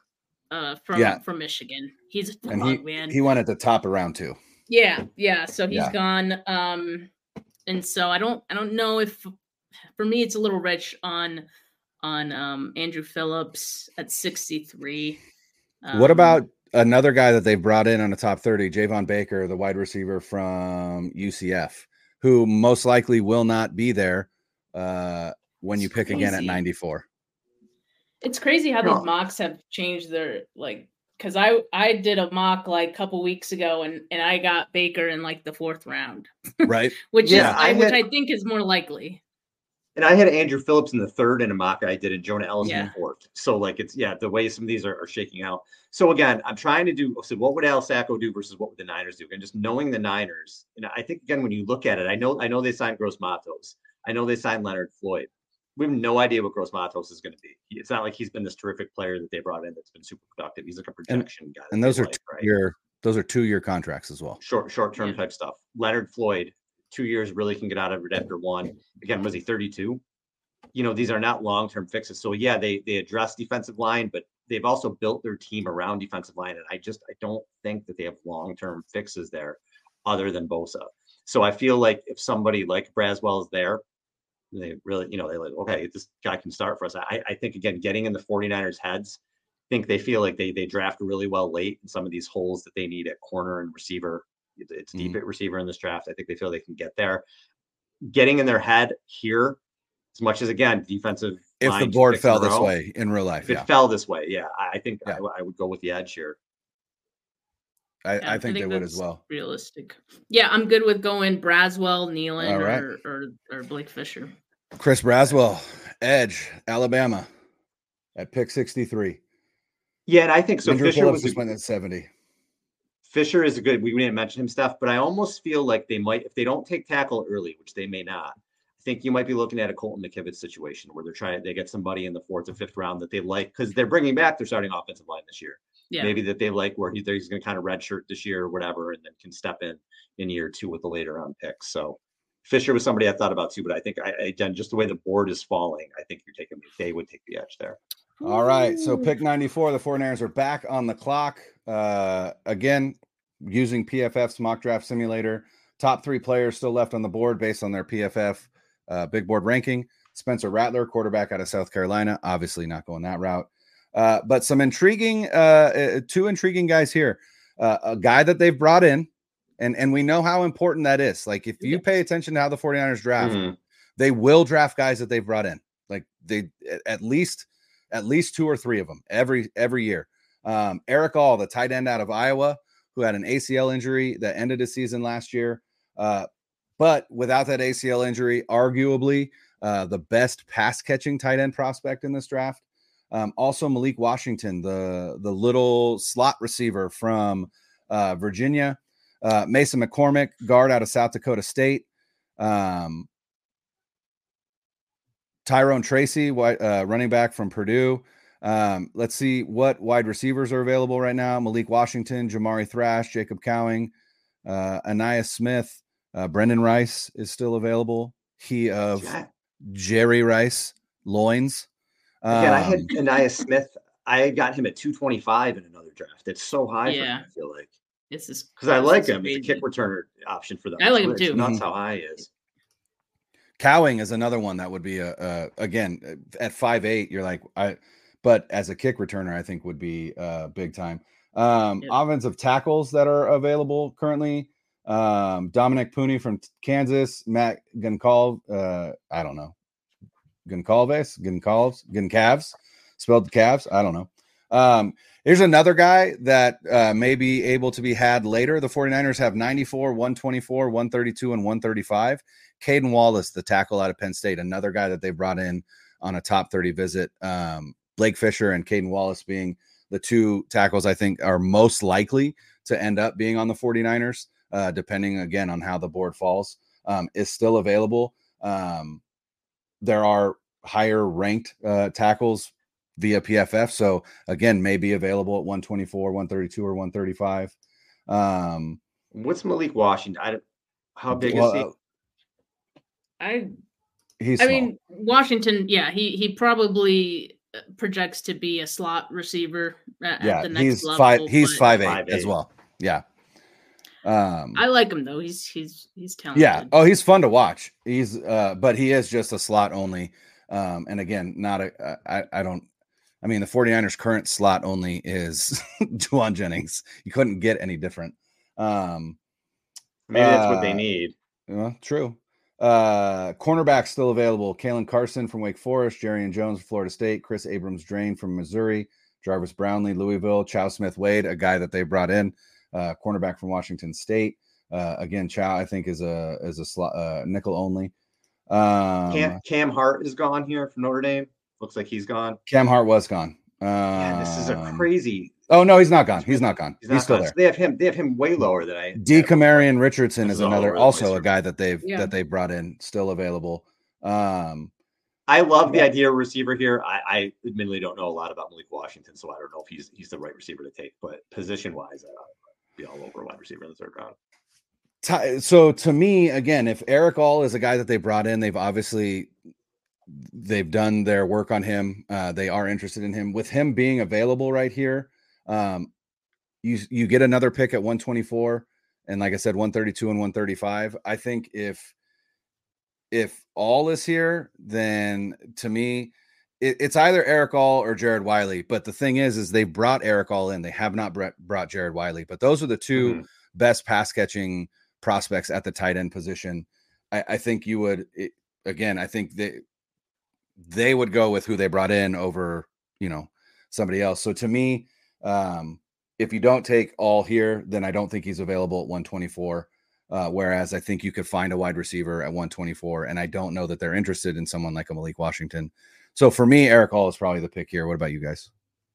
uh, from Yeah. from Michigan. He's a And dog, he man. he went at the top of round two. Yeah, yeah. So he's Yeah. gone. Um, and so I don't I don't know if for me it's a little rich on on um Andrew Phillips at sixty-three. Um, What about another guy that they've brought in on the top thirty, Javon Baker, the wide receiver from U C F, who most likely will not be there uh, when It's you pick again at crazy. ninety-four. It's crazy how No. these mocks have changed their like because I I did a mock like a couple weeks ago and and I got Baker in like the fourth round, Right? which Yeah, is I, I which had- I think is more likely. And I had Andrew Phillips in the third in a mock I did, and Jonah Ellis in Yeah. the fourth. So like it's yeah, the way some of these are, are shaking out. So again, I'm trying to do. So what would Al Sacco do versus what would the Niners do? And just knowing the Niners, and I think again when you look at it, I know I know they signed Gross Matos. I know they signed Leonard Floyd. We have no idea what Gross Matos is going to be. It's not like he's been this terrific player that they brought in that's been super productive. He's like a projection guy. that And those they are like, right? your those are two year contracts as well. short short term Yeah. type stuff. Leonard Floyd, two years really can get out of it after one. Again, was he thirty-two? You know, these are not long term fixes. So yeah, they they address defensive line, but they've also built their team around defensive line. And I just I don't think that they have long term fixes there, other than Bosa. So I feel like if somebody like Braswell is there, they really, you know, they're like, okay, this guy can start for us. I, I think again, getting in the 49ers heads, I think they feel like they they draft really well late in some of these holes that they need at corner and receiver. It's, it's deep at receiver in this draft. I think they feel they can get there. Getting in their head here, as much as again, defensive. If line the two board picks in fell a this row, way in real life, if it yeah. fell this way, yeah, I I think Yeah. I, I would go with the edge here. I, Yeah, I think they would as that's well. Realistic. Yeah, I'm good with going Braswell, Nealon, All right. or, or or Blake Fisher. Chris Braswell, edge, Alabama, at pick sixty-three. Yeah, and I think so. Andrew Fisher Phillips was a, just went at seventy. Fisher is a good. We didn't mention him stuff, but I almost feel like they might, if they don't take tackle early, which they may not. I think you might be looking at a Colton McKivitz situation where they're trying. They get somebody in the fourth or fifth round that they like because they're bringing back their starting offensive line this year. Yeah. Maybe that they like where he, he's going to kind of redshirt this year or whatever, and then can step in in year two with the later round picks. So Fisher was somebody I thought about too, but I think I, again, just the way the board is falling, I think you're taking. They would take the edge there. All right. So pick ninety-four, the 49ers are back on the clock. Uh, again, using P F F's mock draft simulator. Top three players still left on the board based on their P F F uh, big board ranking. Spencer Rattler, quarterback out of South Carolina, obviously not going that route. Uh, but some intriguing, uh, two intriguing guys here. Uh, a guy that they've brought in, and, and we know how important that is. Like, if you pay attention to how the 49ers draft, Mhm. they will draft guys that they've brought in. Like, they at least at least two or three of them every every year. Um, Eric All, the tight end out of Iowa, who had an A C L injury that ended his season last year. Uh, but without that A C L injury, arguably uh, the best pass catching tight end prospect in this draft. Um, also, Malik Washington, the, the little slot receiver from uh, Virginia. Uh, Mason McCormick, guard out of South Dakota State. Um, Tyrone Tracy, uh, running back from Purdue. Um, let's see what wide receivers are available right now. Malik Washington, Jamari Thrash, Jacob Cowing, uh, Anais Smith, uh, Brendan Rice is still available. He of Yeah. Jerry Rice loins. Again, I had Um, Anais Smith. I had got him at two twenty-five in another draft. It's so high for Yeah. him, I feel like. This is Because I like this is him. He's a crazy. kick returner option for them. I like him It's too. nuts Mhm. how high he is. Cowing is another one that would be a, a again at five eight. You're like I, but as a kick returner, I think would be uh, big time. Um, Yep. Offensive tackles that are available currently: um, Dominic Pooney from Kansas, Matt Goncalves. Uh, I don't know, Goncalves, Goncalves, Goncalves, spelled Cavs. I don't know. Um, here's another guy that uh, may be able to be had later. The 49ers have ninety-four, one twenty-four, one thirty-two, and one thirty-five. Caden Wallace, the tackle out of Penn State, another guy that they brought in on a top thirty visit. Um, Blake Fisher and Caden Wallace being the two tackles I think are most likely to end up being on the 49ers, uh, depending, again, on how the board falls, um, is still available. Um, there are higher ranked uh, tackles via P F F. So, again, may be available at one twenty-four, one thirty-two, or one thirty-five. Um, What's Malik Washington? I don't, how big well, is he? uh, I he's I small. mean Washington, yeah, he he probably projects to be a slot receiver at, yeah, at the next he's level. Five, he's five eight, five eight as well. Yeah. Um, I like him though. He's he's he's talented. Yeah. Oh, he's fun to watch. He's uh, but he is just a slot only. Um, and again, not a I, I don't I mean the 49ers current slot only is Juwan Jennings. You couldn't get any different. Um maybe that's what uh, they need. Well, true. Uh cornerback still available. Kalen Carson from Wake Forest, Jerrion Jones from Florida State, Chris Abrams-Drain from Missouri, Jarvis Brownlee, Louisville, Chow Smith-Wade, a guy that they brought in. Uh, cornerback from Washington State. Uh, again, Chow, I think, is a is a slot, uh, nickel only. Um, Cam, Cam Hart is gone here from Notre Dame. Looks like he's gone. Cam Hart was gone. Um, yeah, this is a crazy. Oh no, he's not gone. He's not gone. He's, he's not still gone. there. So they have him. They have him way lower than I. D. Kamarian Richardson is all another, over the also place a guy that they've Yeah. that they brought in, still available. Um, I love the idea of receiver here. I, I admittedly don't know a lot about Malik Washington, so I don't know if he's he's the right receiver to take. But position wise, I be all over wide receiver in the third round. So to me, again, if Eric All is a guy that they brought in, they've obviously they've done their work on him. Uh, they are interested in him. With him being available right here, um, you you get another pick at one twenty-four, and like I said, one thirty-two and one thirty-five. I think if if All is here, then to me, it, it's either Eric All or Jared Wiley. But the thing is, is they brought Eric All in. They have not brought, brought Jared Wiley. But those are the two mm-hmm. best pass catching prospects at the tight end position. I, I think you would it, again. I think they they would go with who they brought in over you know somebody else. So to me, um, if you don't take All here, then I don't think he's available at one twenty-four. Uh, whereas I think you could find a wide receiver at one twenty-four, and I don't know that they're interested in someone like a Malik Washington. So for me, Eric All is probably the pick here. What about you guys?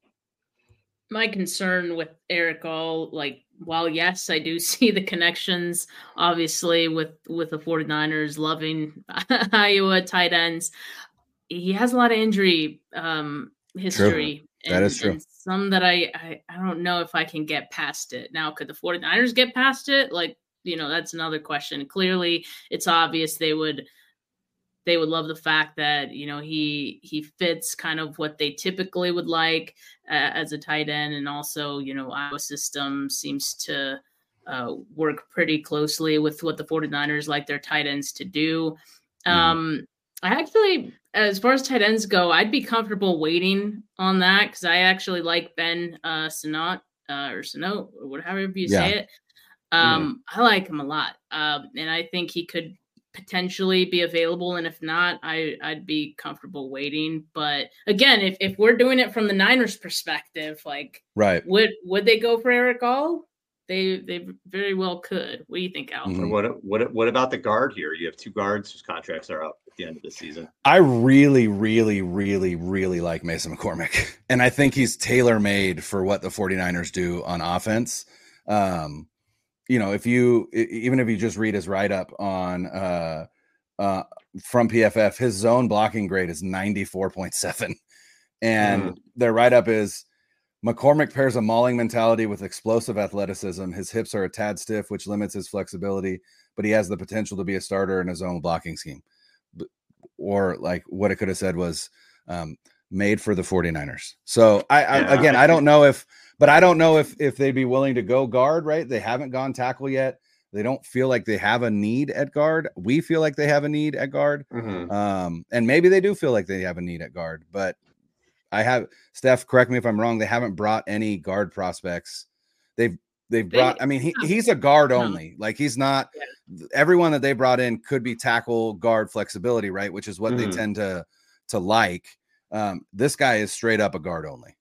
My concern with Eric All, like, while yes, I do see the connections, obviously, with, with the 49ers loving Iowa tight ends, he has a lot of injury um, history. True. That and, is true. And some that I, I, I don't know if I can get past it. Now, could the 49ers get past it? Like, you know, that's another question. Clearly, it's obvious they would they would love the fact that, you know, he he fits kind of what they typically would like uh, as a tight end. And also, you know, Iowa system seems to uh, work pretty closely with what the 49ers like their tight ends to do. Mm. Um, I actually, as far as tight ends go, I'd be comfortable waiting on that because I actually like Ben uh, Sinnott uh, or Sinnott or whatever you yeah. say it. Um, mm. I like him a lot. Um, and I think he could potentially be available. And if not, I, I'd be comfortable waiting. But again, if, if we're doing it from the Niners perspective, like, right, would, would they go for Eric All? They, they very well could. What do you think, Al? Mm-hmm. What, what, what about the guard here? You have two guards whose contracts are up at the end of the season. I really, really, really, really like Mason McCormick. And I think he's tailor-made for what the 49ers do on offense. Um, You know, if you even if you just read his write up on uh, uh, from P F F, his zone blocking grade is ninety-four point seven. And mm. their write up is McCormick pairs a mauling mentality with explosive athleticism. His hips are a tad stiff, which limits his flexibility, but he has the potential to be a starter in his own blocking scheme. Or like what it could have said was um, made for the 49ers. So I, I yeah, again, I don't know if. But I don't know if if they'd be willing to go guard, right? They haven't gone tackle yet. They don't feel like they have a need at guard. We feel like they have a need at guard. Mm-hmm. Um, and maybe they do feel like they have a need at guard. But I have, Steph, correct me if I'm wrong, they haven't brought any guard prospects. They've they've brought, I mean, he, he's a guard only. Like he's not, yeah. everyone that they brought in could be tackle, guard, flexibility, right? Which is what mm-hmm. they tend to, to like. Um, this guy is straight up a guard only.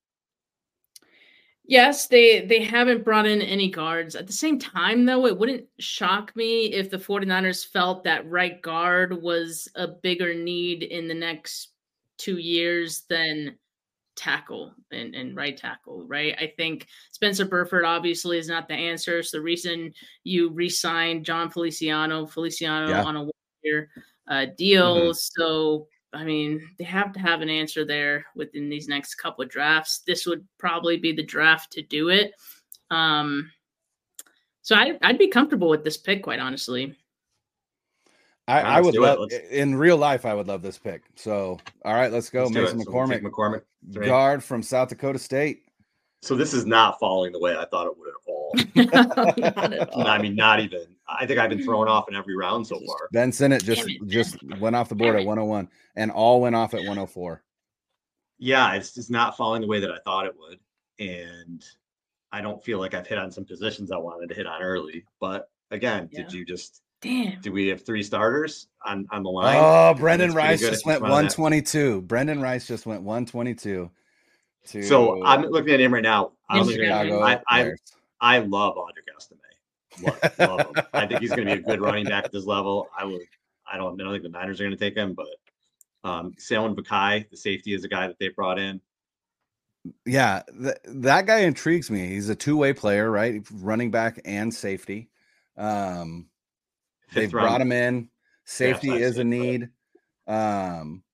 Yes, they, they haven't brought in any guards. At the same time, though, it wouldn't shock me if the 49ers felt that right guard was a bigger need in the next two years than tackle and, and right tackle, right? I think Spencer Burford obviously is not the answer. It's the reason you re-signed John Feliciano, Feliciano yeah. on a one-year uh, deal. Mm-hmm. So, I mean, they have to have an answer there within these next couple of drafts. This would probably be the draft to do it. Um, so I, I'd be comfortable with this pick, quite honestly. I, All right, I let's would do it. love Let's- in real life. I would love this pick. So, all right, let's go. Let's do Mason it. So we'll take McCormick, McCormick. Three. guard from South Dakota State. So this is not falling the way I thought it would at all. Not at all. I mean, not even. I think I've been thrown off in every round so far. Ben Sinnott just Damn it. just went off the board at one oh one, and all went off at one oh four. Yeah, it's just not falling the way that I thought it would. And I don't feel like I've hit on some positions I wanted to hit on early. But again, Yeah. did you just Damn. do we have three starters on, on the line? Oh, Brendan That's pretty Rice good just if you went smile at one that. twenty-two. Brendan Rice just went one twenty-two. To So I'm looking at him right now. I don't think you're gonna- Chicago I, I, Bears. I love Audric Estime. Love, love him. I think he's going to be a good running back at this level. I would. I don't. I don't think the Niners are going to take him, but um, Salin Bakai, the safety, is a guy that they brought in. Yeah, th- that guy intrigues me. He's a two-way player, right? Running back and safety. Um, they Fifth brought round. him in. Safety Yeah, is a safety, need. Um,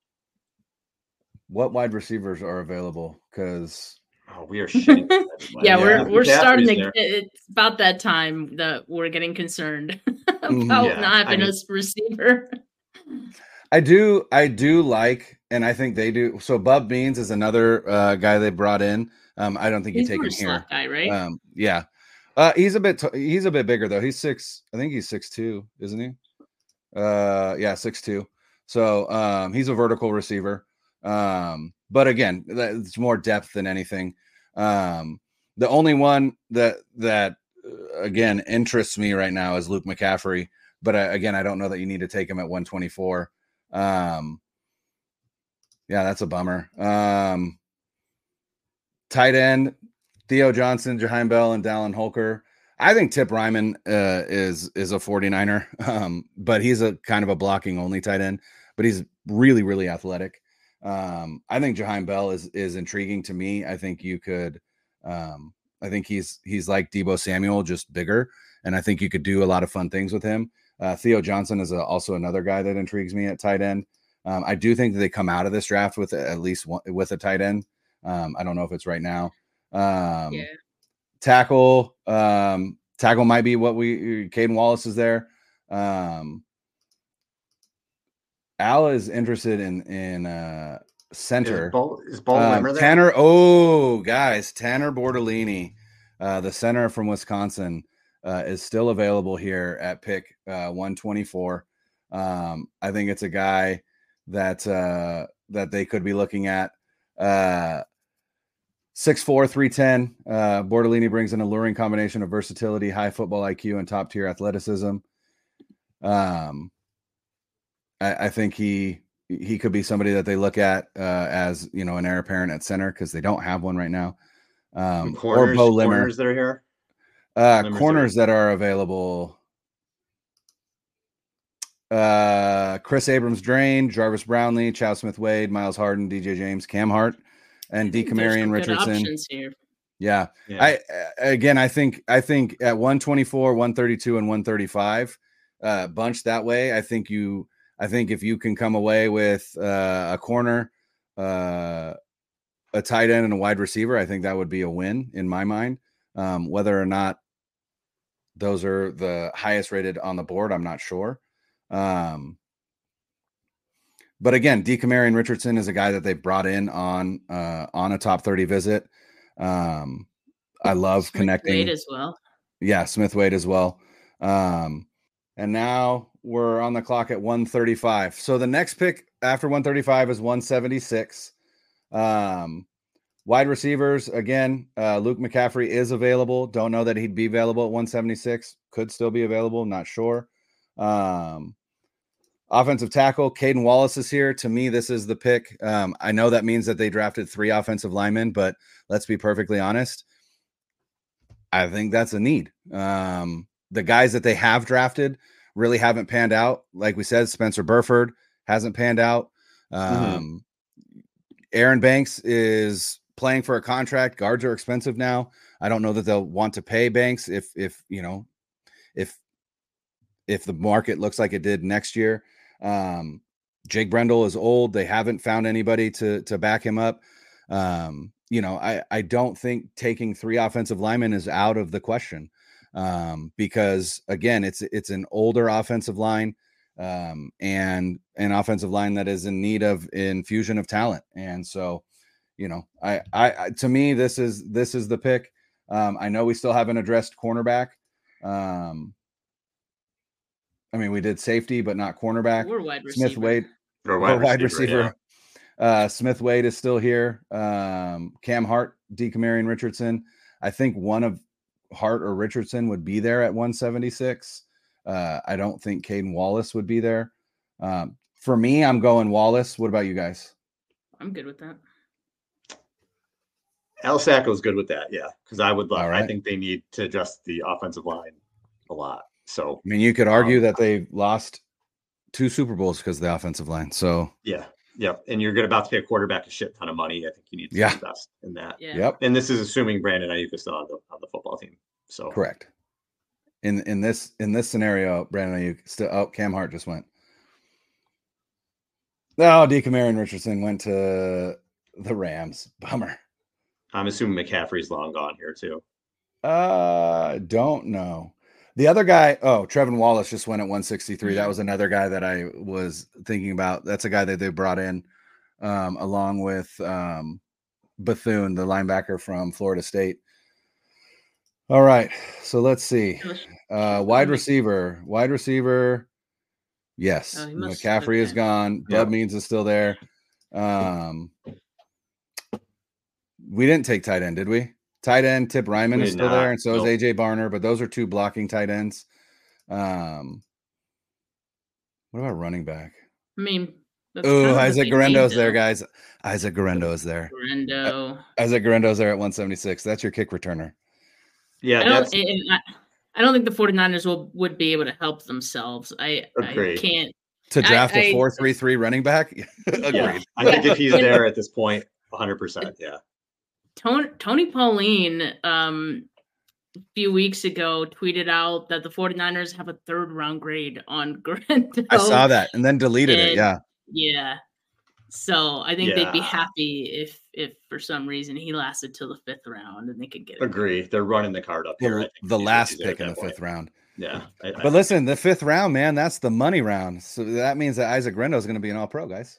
what wide receivers are available? Because Oh, we are shitting. Yeah, we're we're McCaffrey's starting to. there. It's about that time that we're getting concerned about Yeah, not having I mean- a receiver. I do, I do like, and I think they do. So Bub Beans is another uh, guy they brought in. Um, I don't think He's you take more him here. slot guy, right? Um, yeah, uh, he's a bit, t- he's a bit bigger though. He's six. I think he's six two, isn't he? Uh, yeah, six two. So um, he's a vertical receiver. Um, but again, that, it's more depth than anything. Um, the only one that that uh, again interests me right now is Luke McCaffrey. But uh, again, I don't know that you need to take him at one twenty-four. Um, yeah, that's a bummer. Um, tight end, Theo Johnson, Jaheim Bell, and Dallin Holker. I think Tip Ryman uh, is is a forty-niner, um, but he's a kind of a blocking only tight end, but he's really, really athletic. Um, I think Jaheim Bell is is intriguing to me. I think you could, um, I think he's he's like Deebo Samuel, just bigger, and I think you could do a lot of fun things with him. Uh, Theo Johnson is a, also another guy that intrigues me at tight end. Um, I do think that they come out of this draft with at least one with a tight end. Um, I don't know if it's right now. Um, Yeah. Tackle, um, tackle might be what we. Caden Wallace is there. Um, Al is interested in in uh, center. Is Bo, is Bo Um, Wimmer there? Tanner, oh guys, Tanner Bordellini, uh, the center from Wisconsin, uh, is still available here at pick uh, one twenty-four. Um, I think it's a guy that uh, that they could be looking at. Uh, six four, three ten. Uh, Bordellini brings an alluring combination of versatility, high football I Q, and top tier athleticism. Um, I, I think he he could be somebody that they look at uh, as, you know, an heir apparent at center because they don't have one right now. Um, Some corners, or Bo Limmer. corners that are here. Uh, Limmers corners that are available. Uh, Chris Abrams Drain, Jarvis Brownlee, Chow Smith Wade, Miles Harden, D J James, Cam Hart, and There's some DeCamarion good Richardson. options here. Yeah. Yeah. I again I think I think at one twenty-four, one thirty-two, and one thirty-five, uh bunch that way. I think you I think if you can come away with uh a corner, uh a tight end, and a wide receiver, I think that would be a win in my mind. Um, whether or not those are the highest rated on the board, I'm not sure. Um, but again, DeCamarion Richardson is a guy that they brought in on uh, on a top thirty visit. Um, I love Smith connecting. Wade as well. Yeah, Smith Wade as well. Um, and now we're on the clock at one thirty-five. So the next pick after one thirty-five is one seventy-six. Um, wide receivers, again, uh, Luke McCaffrey is available. Don't know that he'd be available at one seventy-six. Could still be available. Not sure. Um, offensive tackle, Caden Wallace is here. To me, this is the pick. Um, I know that means that they drafted three offensive linemen, but let's be perfectly honest. I think that's a need. Um, the guys that they have drafted really haven't panned out. Like we said, Spencer Burford hasn't panned out. Um, mm-hmm. Aaron Banks is playing for a contract. Guards are expensive now. I don't know that they'll want to pay Banks if, if, you know, if, if the market looks like it did next year. Um, Jake Brendel is old. They haven't found anybody to, to back him up. Um, you know, I, I don't think taking three offensive linemen is out of the question. Um, because again, it's, it's an older offensive line. um, and an offensive line that is in need of infusion of talent. And so, you know, I, I, I to me, this is this is the pick. Um, I know we still haven't addressed cornerback. Um, I mean, we did safety, but not cornerback. We're wide receiver. Smith Wade, Or wide, wide receiver. receiver. Yeah. Uh, Smith Wade is still here. Um, Cam Hart, DeCamarion Richardson. I think one of Hart or Richardson would be there at one seventy-six. Uh, I don't think Caden Wallace would be there. Um, for me, I'm going Wallace. What about you guys? I'm good with that. Al Sacco's good with that, yeah, because I would love. Right. I think they need to adjust the offensive line a lot. So I mean, you could argue um, that they lost two Super Bowls because of the offensive line. So yeah, yeah, and you're going about to pay a quarterback a shit ton of money. I think you need to Yeah. invest in that. Yeah. yep, And this is assuming Brandon Ayuk is still on the on the football team. So correct. In in this in this scenario, Brandon Ayuk still. Oh, Cam Hart just went. No, oh, DeCamarion Richardson went to the Rams. Bummer. I'm assuming McCaffrey's long gone here too. Uh, don't know. The other guy, oh, Trevin Wallace just went at one sixty-three. That was another guy that I was thinking about. That's a guy that they brought in um, along with um, Bethune, the linebacker from Florida State. All right, so let's see. Uh, wide receiver, wide receiver. Yes, Oh, he must- McCaffrey is okay. gone. Yeah. Bud Means is still there. Um, we didn't take tight end, did we? Tight end Tip Ryman We is did still not. there, and so Nope. is A J Barner. But those are two blocking tight ends. Um, what about running back? I mean, that's Oh, kind of what Isaac they Guarendo's need, there, though. guys. Isaac Guarendo's there. Guarendo. Isaac Guarendo's there at one seventy-six. That's your kick returner. Yeah, I don't. that's and I, I don't think the 49ers will would be able to help themselves. I, I Agreed. can't. To draft I- a I- four three three running back? Agreed. yeah. I think if he's there at this point, one hundred percent. Yeah. Tony, Tony Pauline, um, a few weeks ago, tweeted out that the 49ers have a third round grade on Guarendo. I saw that and then deleted it. And- Yeah. Yeah. So I think they'd be Yeah. happy if, if for some reason he lasted till the fifth round and they could get it. Agree. They're running the card up here. I The, think the he's- last he's there pick at in the that point. fifth round. Yeah. I, I, But listen, the fifth round, man, that's the money round. So that means that Isaac Guarendo is going to be an all pro, guys.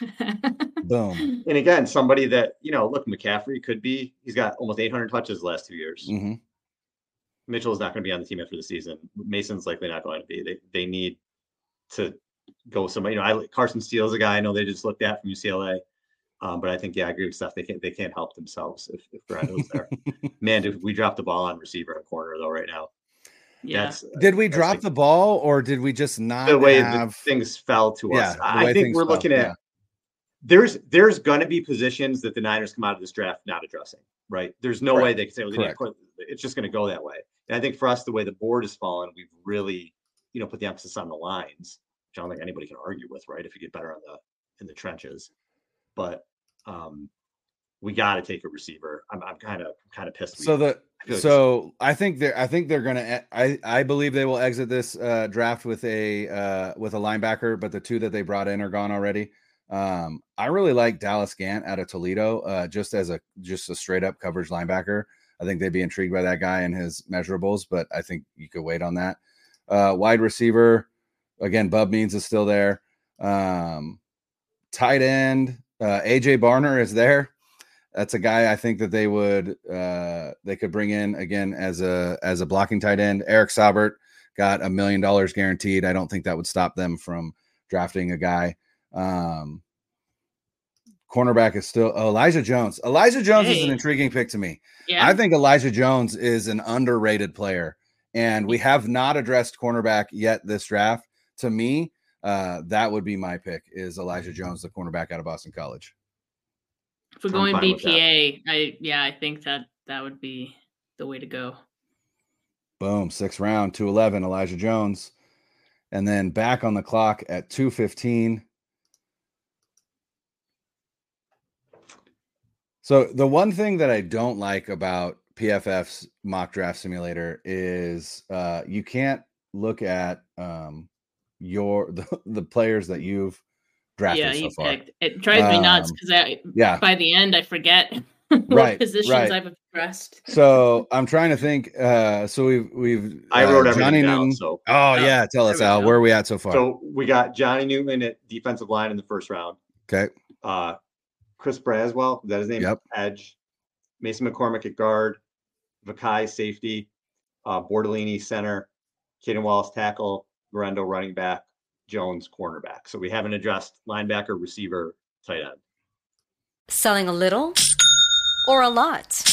Boom. and again, somebody that, you know, look, McCaffrey could be, he's got almost eight hundred touches the last two years. hmm Mitchell is not going to be on the team after the season. Mason's likely not going to be. They they need to go somebody. You know, I Carson Steele's a guy I know they just looked at from U C L A. Um, but I think, yeah, I agree with stuff. They can't they can't help themselves if, if Guarendo's there. Man, if we drop the ball on receiver and corner though right now. Yeah. That's Did we that's drop like the ball or did we just not the way have... that things fell to Yeah, us. the I way think things we're fell, looking at yeah. there's there's gonna be positions that the Niners come out of this draft not addressing, right? There's no way Correct. they can say, well, they need to Correct. put- it's just gonna go that way. And I think for us, the way the board has fallen, we've really, you know, put the emphasis on the lines, which I don't think anybody can argue with, right? If you get better on the in the trenches. But um we got to take a receiver. I'm I'm kind of kind of pissed. we- So the feel like- so I think they're I think they're gonna I I believe they will exit this uh, draft with a uh, with a linebacker, but the two that they brought in are gone already. Um, I really like Dallas Gant out of Toledo, uh, just as a just a straight up coverage linebacker. I think they'd be intrigued by that guy and his measurables, but I think you could wait on that. Uh, wide receiver, again, Bub Means is still there. Um, tight end, uh, A J Barner is there. That's a guy I think that they would uh, they could bring in again as a as a blocking tight end. Eric Saubert got a million dollars guaranteed. I don't think that would stop them from drafting a guy. Um, cornerback is still oh, Elijah Jones. Elijah Jones is an Hey. intriguing pick to me. Yeah. I think Elijah Jones is an underrated player, and we have not addressed cornerback yet this draft. To me, uh, that would be my pick is Elijah Jones, the cornerback out of Boston College. If we're I'm going fine B with P A, I yeah, I think that that would be the way to go. Boom, sixth round, two eleven, Elijah Jones. And then back on the clock at two fifteen. So the one thing that I don't like about P F F's mock draft simulator is uh, you can't look at um, your the, the players that you've drafted Yeah, so you far. picked. It drives me nuts Um, because I Yeah, by the end I forget what right, positions right. I've addressed. So I'm trying to think. Uh, so we've we've I wrote uh, everything Johnny down. Newton. So oh yeah, tell us, Al, where are we at so far? So we got Johnny Newton at defensive line in the first round. Okay. Uh, Chris Braswell, is that his name? Yep. Edge. Mason McCormick at guard. Vakai safety. Uh, Bordellini center. Caden Wallace tackle. Morendo running back. Jones cornerback. So we haven't addressed linebacker, receiver, tight end. Selling a little or a lot?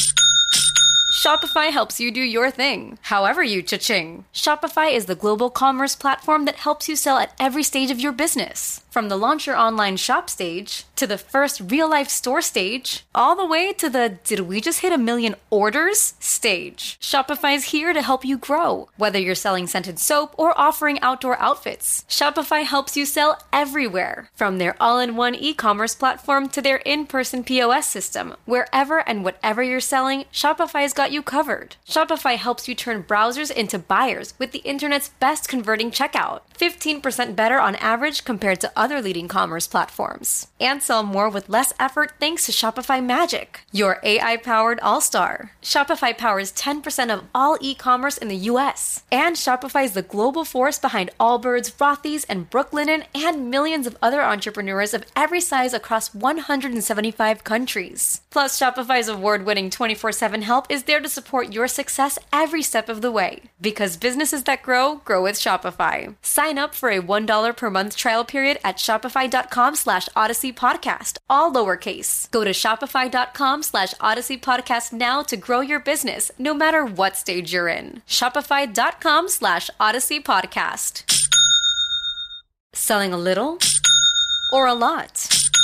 Shopify helps you do your thing, however you cha-ching. Shopify is the global commerce platform that helps you sell at every stage of your business. From the launch your online shop stage, to the first real-life store stage, all the way to the did we just hit a million orders stage. Shopify's here to help you grow. Whether you're selling scented soap or offering outdoor outfits, Shopify helps you sell everywhere. From their all-in-one e-commerce platform to their in-person P O S system, wherever and whatever you're selling, Shopify's got you covered. Shopify helps you turn browsers into buyers with the internet's best converting checkout. fifteen percent better on average compared to other leading commerce platforms. And sell more with less effort thanks to Shopify Magic, your A I-powered all-star. Shopify powers ten percent of all e-commerce in the U S. And Shopify is the global force behind Allbirds, Rothy's, and Brooklinen, and millions of other entrepreneurs of every size across one hundred seventy-five countries. Plus, Shopify's award-winning twenty-four seven help is there to support your success every step of the way. Because businesses that grow, grow with Shopify. Sign up for a one dollar per month trial period at shopify.com slash Odyssey Podcast, all lowercase. Go to shopify.com slash Odyssey Podcast now to grow your business, no matter what stage you're in. Shopify.com slash Odyssey Podcast. Selling a little or a lot?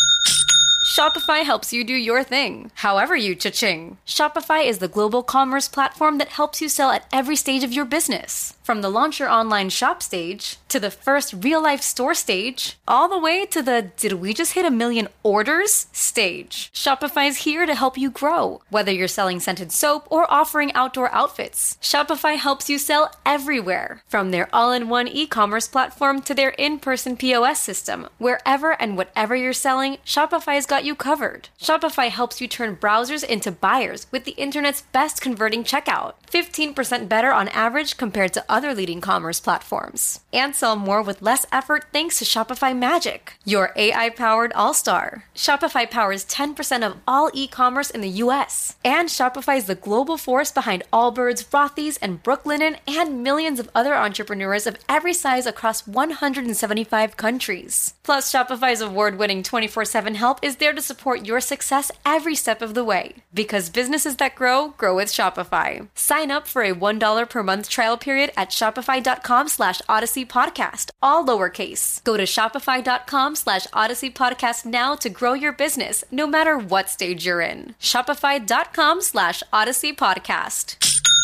Shopify helps you do your thing, however you cha-ching. Shopify is the global commerce platform that helps you sell at every stage of your business. From the launch your online shop stage, to the first real-life store stage, all the way to the did we just hit a million orders stage. Shopify's here to help you grow. Whether you're selling scented soap or offering outdoor outfits, Shopify helps you sell everywhere. From their all-in-one e-commerce platform to their in-person P O S system, wherever and whatever you're selling, Shopify's got you covered. Shopify helps you turn browsers into buyers with the internet's best converting checkout. fifteen percent better on average compared to other leading commerce platforms. And sell more with less effort thanks to Shopify Magic, your A I-powered all-star. Shopify powers ten percent of all e-commerce in the U S. And Shopify is the global force behind Allbirds, Rothy's, and Brooklinen, and millions of other entrepreneurs of every size across one hundred seventy-five countries. Plus, Shopify's award-winning twenty-four seven help is there to support your success every step of the way. Because businesses that grow, grow with Shopify. Sign up for a one dollar per month trial period at shopify.com slash Odyssey Podcast, all lowercase. Go to shopify.com slash Odyssey Podcast now to grow your business, no matter what stage you're in. Shopify.com slash Odyssey Podcast.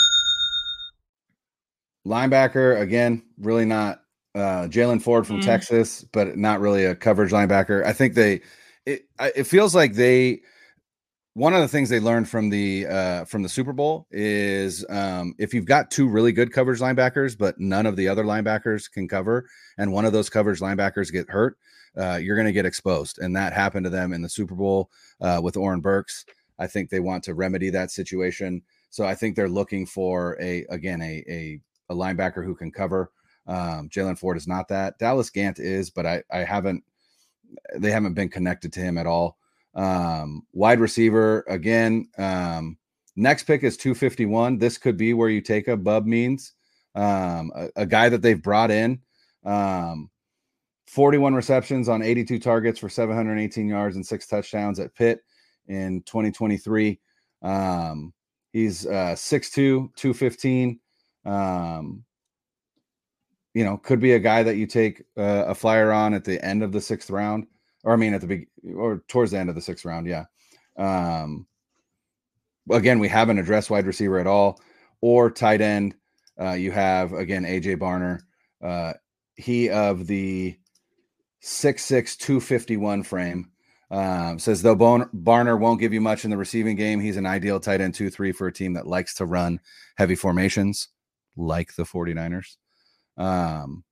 Linebacker, again, really not uh, Jalen Ford from mm. Texas, but not really a coverage linebacker. I think they, it, it feels like they, one of the things they learned from the uh, from the Super Bowl is um, if you've got two really good coverage linebackers, but none of the other linebackers can cover, and one of those coverage linebackers get hurt, uh, you're going to get exposed. And that happened to them in the Super Bowl uh, with Oren Burks. I think they want to remedy that situation. So I think they're looking for a again a a, a linebacker who can cover. Um, Jalen Ford is not that. Dallas Gant is, but I I haven't they haven't been connected to him at all. Um, wide receiver again. Um, next pick is two fifty-one. This could be where you take a Bub Means, um, a, a guy that they've brought in. Um, forty-one receptions on eighty-two targets for seven hundred eighteen yards and six touchdowns at Pitt in twenty twenty-three. Um, he's uh, six two, two fifteen. Um, you know, could be a guy that you take uh, a flyer on at the end of the sixth round. Or I mean, at the big or towards the end of the sixth round, yeah. Um, again, we haven't addressed wide receiver at all, or tight end. Uh, you have again A J Barner. Uh, he of the six six, two fifty-one frame. Um, says though Bon- Barner won't give you much in the receiving game, he's an ideal tight end two three for a team that likes to run heavy formations, like the 49ers. Um,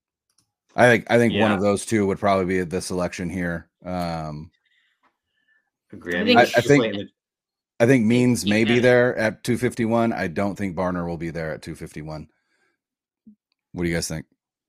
I think I think yeah. one of those two would probably be the selection here. Um, Agree. I, I mean, think- it's I just think- late in the- I think Means may be Yeah. there at two fifty-one. I don't think Barner will be there at two fifty-one. What do you guys think?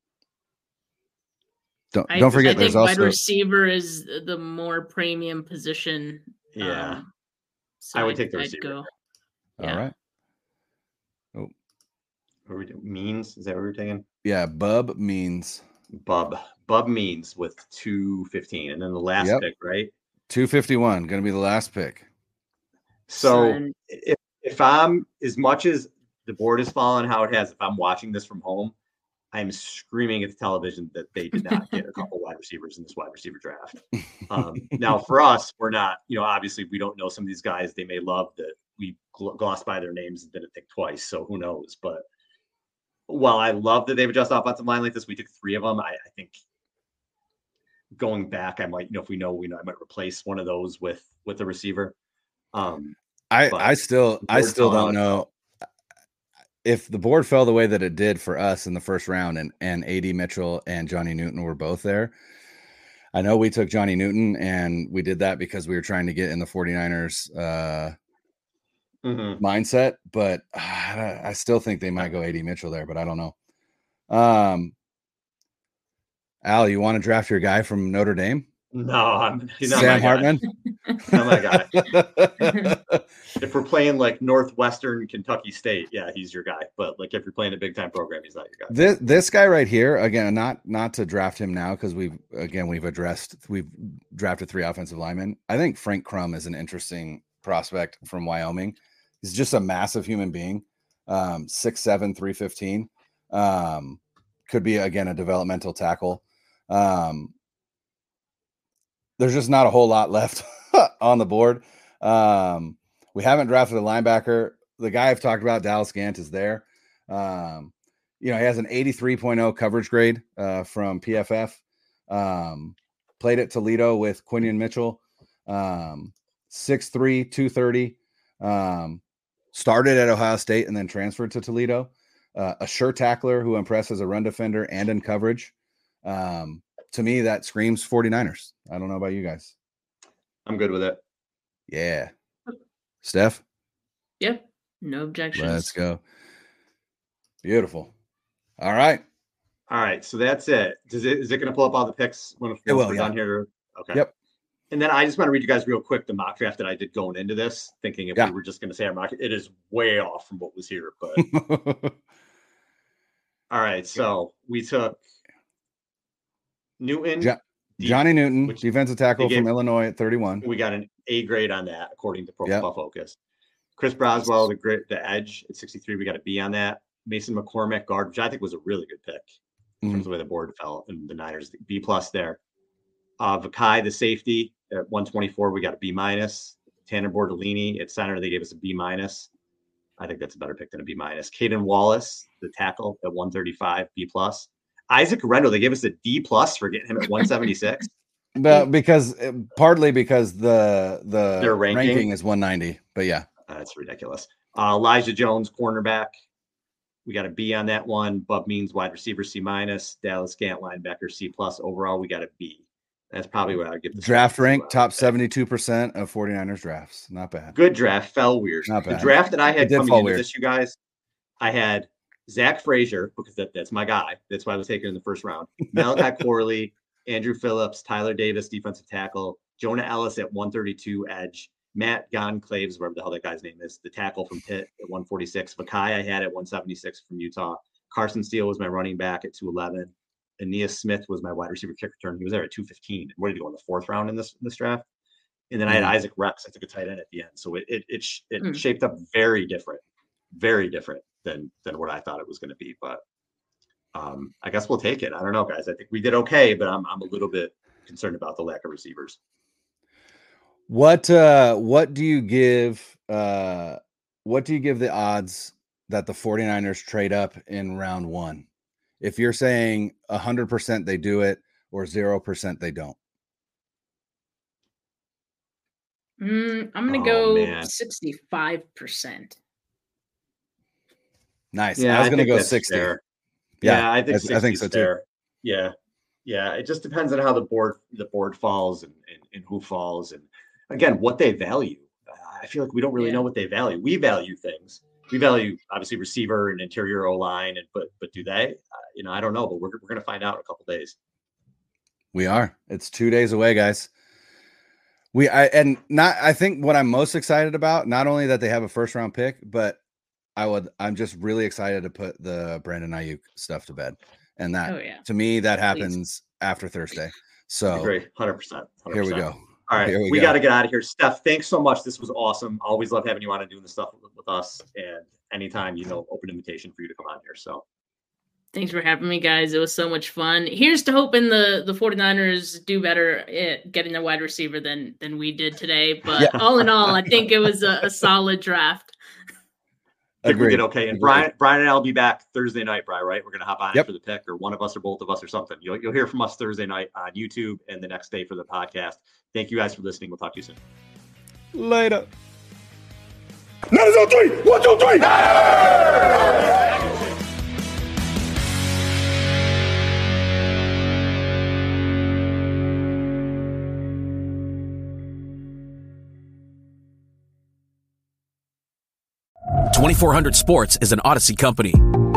Don't I, don't forget I there's think wide also receiver is the more premium position. Yeah. Um, so I would I'd- take the I'd receiver. go. all yeah. right. What are we doing? Means? Is that what we're taking? Yeah, Bub Means Bub. Bub Means with two fifteen. And then the last Yep. pick, right? two fifty-one, going to be the last pick. So Son. if, if I'm, as much as the board is falling how it has, if I'm watching this from home, I'm screaming at the television that they did not get a couple wide receivers in this wide receiver draft. Um, now, for us, we're not, you know, obviously we don't know some of these guys. They may love that we gl- glossed by their names and didn't think twice. So who knows? But while I love that they've adjusted offensive line like this, we took three of them. I, I think going back, I might, you know, if we know, we know, I might replace one of those with with a receiver. Um, I but I still I board still fell don't out. know if the board fell the way that it did for us in the first round, and and A D Mitchell and Johnny Newton were both there. I know we took Johnny Newton, and we did that because we were trying to get in the 49ers uh, mhm. mindset, but uh, I still think they might go A D Mitchell there, but I don't know. Um, Al, you want to draft your guy from Notre Dame? No, I'm, he's not Sam my Hartman? guy. Not my guy. If we're playing like Northwestern Kentucky State, yeah, he's your guy. But like if you're playing a big time program, he's not your guy. This this guy right here, again, not not to draft him now because we've again we've addressed we've drafted three offensive linemen. I think Frank Crum is an interesting prospect from Wyoming. He's just a massive human being, um, six seven, three fifteen. Um, could be again a developmental tackle. Um, there's just not a whole lot left on the board. Um, we haven't drafted a linebacker. The guy I've talked about, Dallas Gant, is there. Um, you know, he has an eighty-three point oh coverage grade uh, from P F F. Um, played at Toledo with Quinion Mitchell. Um, six three, two thirty. Um, started at Ohio State and then transferred to Toledo. Uh, a sure tackler who impresses a run defender and in coverage. Um, to me, that screams 49ers. I don't know about you guys. I'm good with it. Yeah. Steph? Yep. No objections. Let's go. Beautiful. All right. All right, so that's it. Does it is it going to pull up all the picks when It will, we're yeah. done here? Okay. Yep. And then I just want to read you guys real quick the mock draft that I did going into this, thinking if Yeah. we were just going to say our mock, it is way off from what was here. But all right, so we took Newton. Jo- D- Johnny Newton, which defensive tackle they gave- from Illinois at thirty-one. We got an A grade on that, according to Pro Yep. Football Focus. Chris Broswell, the grit, the edge at sixty-three, we got a B on that. Mason McCormick, guard, which I think was a really good pick in terms Mhm. of the way the board fell, and the Niners B plus there. Uh, Vakai, the safety at one twenty-four, we got a B minus. Tanner Bordolini at center, they gave us a B minus. I think that's a better pick than a B minus. Caden Wallace, the tackle at one thirty-five, B plus. Isaac Rendo, they gave us a D plus for getting him at one seventy-six. But because uh, partly because the the Their ranking? ranking is one ninety. But yeah. That's ridiculous. Uh, Elijah Jones, cornerback. We got a B on that one. Bub Means, wide receiver, C minus. Dallas Gant, linebacker, C plus. Overall, we got a B. That's probably what I would give the Draft Steelers as rank, well. top seventy-two percent of 49ers drafts. Not bad. Good draft. Fell weird. Not The bad. draft that I It had did coming fall into weird. this, you guys, I had Zach Frazier, because that, that's my guy. That's why I was taken in the first round. Malachi Corley, Andrew Phillips, Tyler Davis, defensive tackle, Jonah Ellis at one thirty-two, edge, Matt Gonclaves, whatever the hell that guy's name is, the tackle from Pitt at one forty-six. Vakai I had at one seventy-six from Utah. Carson Steele was my running back at two eleven. Aeneas Smith was my wide receiver kick return. He was there at two fifteen. What did he go in the fourth round in this in this draft? And then I had Mhm. Isaac Rex. I took a tight end at the end. So it it it, sh- it Mm. shaped up very different, very different than than what I thought it was going to be. But um, I guess we'll take it. I don't know, guys. I think we did okay, but I'm I'm a little bit concerned about the lack of receivers. What uh what do you give uh what do you give the odds that the 49ers trade up in round one? If you're saying one hundred percent they do it or zero percent they don't. Mm, I'm gonna Oh, go man. sixty-five percent. Nice. Yeah, I was I going to think go that's sixty. fair. Yeah, Yeah, I think I- I sixty think is so too. fair. Yeah, yeah. It just depends on how the board the board falls and, and, and who falls. And again, what they value. I feel like we don't really Yeah. know what they value. We value things. We value obviously receiver and interior O line, and but but do they? Uh, you know, I don't know, but we're we're going to find out in a couple days. We are. It's two days away, guys. We I and not. I think what I'm most excited about, not only that they have a first round pick, but I would. I'm just really excited to put the Brandon Ayuk stuff to bed, and that Oh, yeah. to me that Please. happens after Thursday. So Agree, one hundred percent. here we go. All right, Here we we, go. got to get out of here. Steph, thanks so much. This was awesome. Always love having you on and doing this stuff with, with us. And anytime, you know, open invitation for you to come on here. So Thanks for having me, guys. It was so much fun. Here's to hoping the, the 49ers do better at getting a wide receiver than than we did today. But Yeah. all in all, I think it was a, a solid draft. I think we Agreed. did okay. And Agreed. Brian, Brian and I will be back Thursday night, Brian, right? We're going to hop on Yep. for the pick, or one of us or both of us or something. You'll, you'll hear from us Thursday night on YouTube and the next day for the podcast. Thank you guys for listening. We'll talk to you soon. Later. Niners on three. One, two, three. twenty-four hundred Sports is an Odyssey company.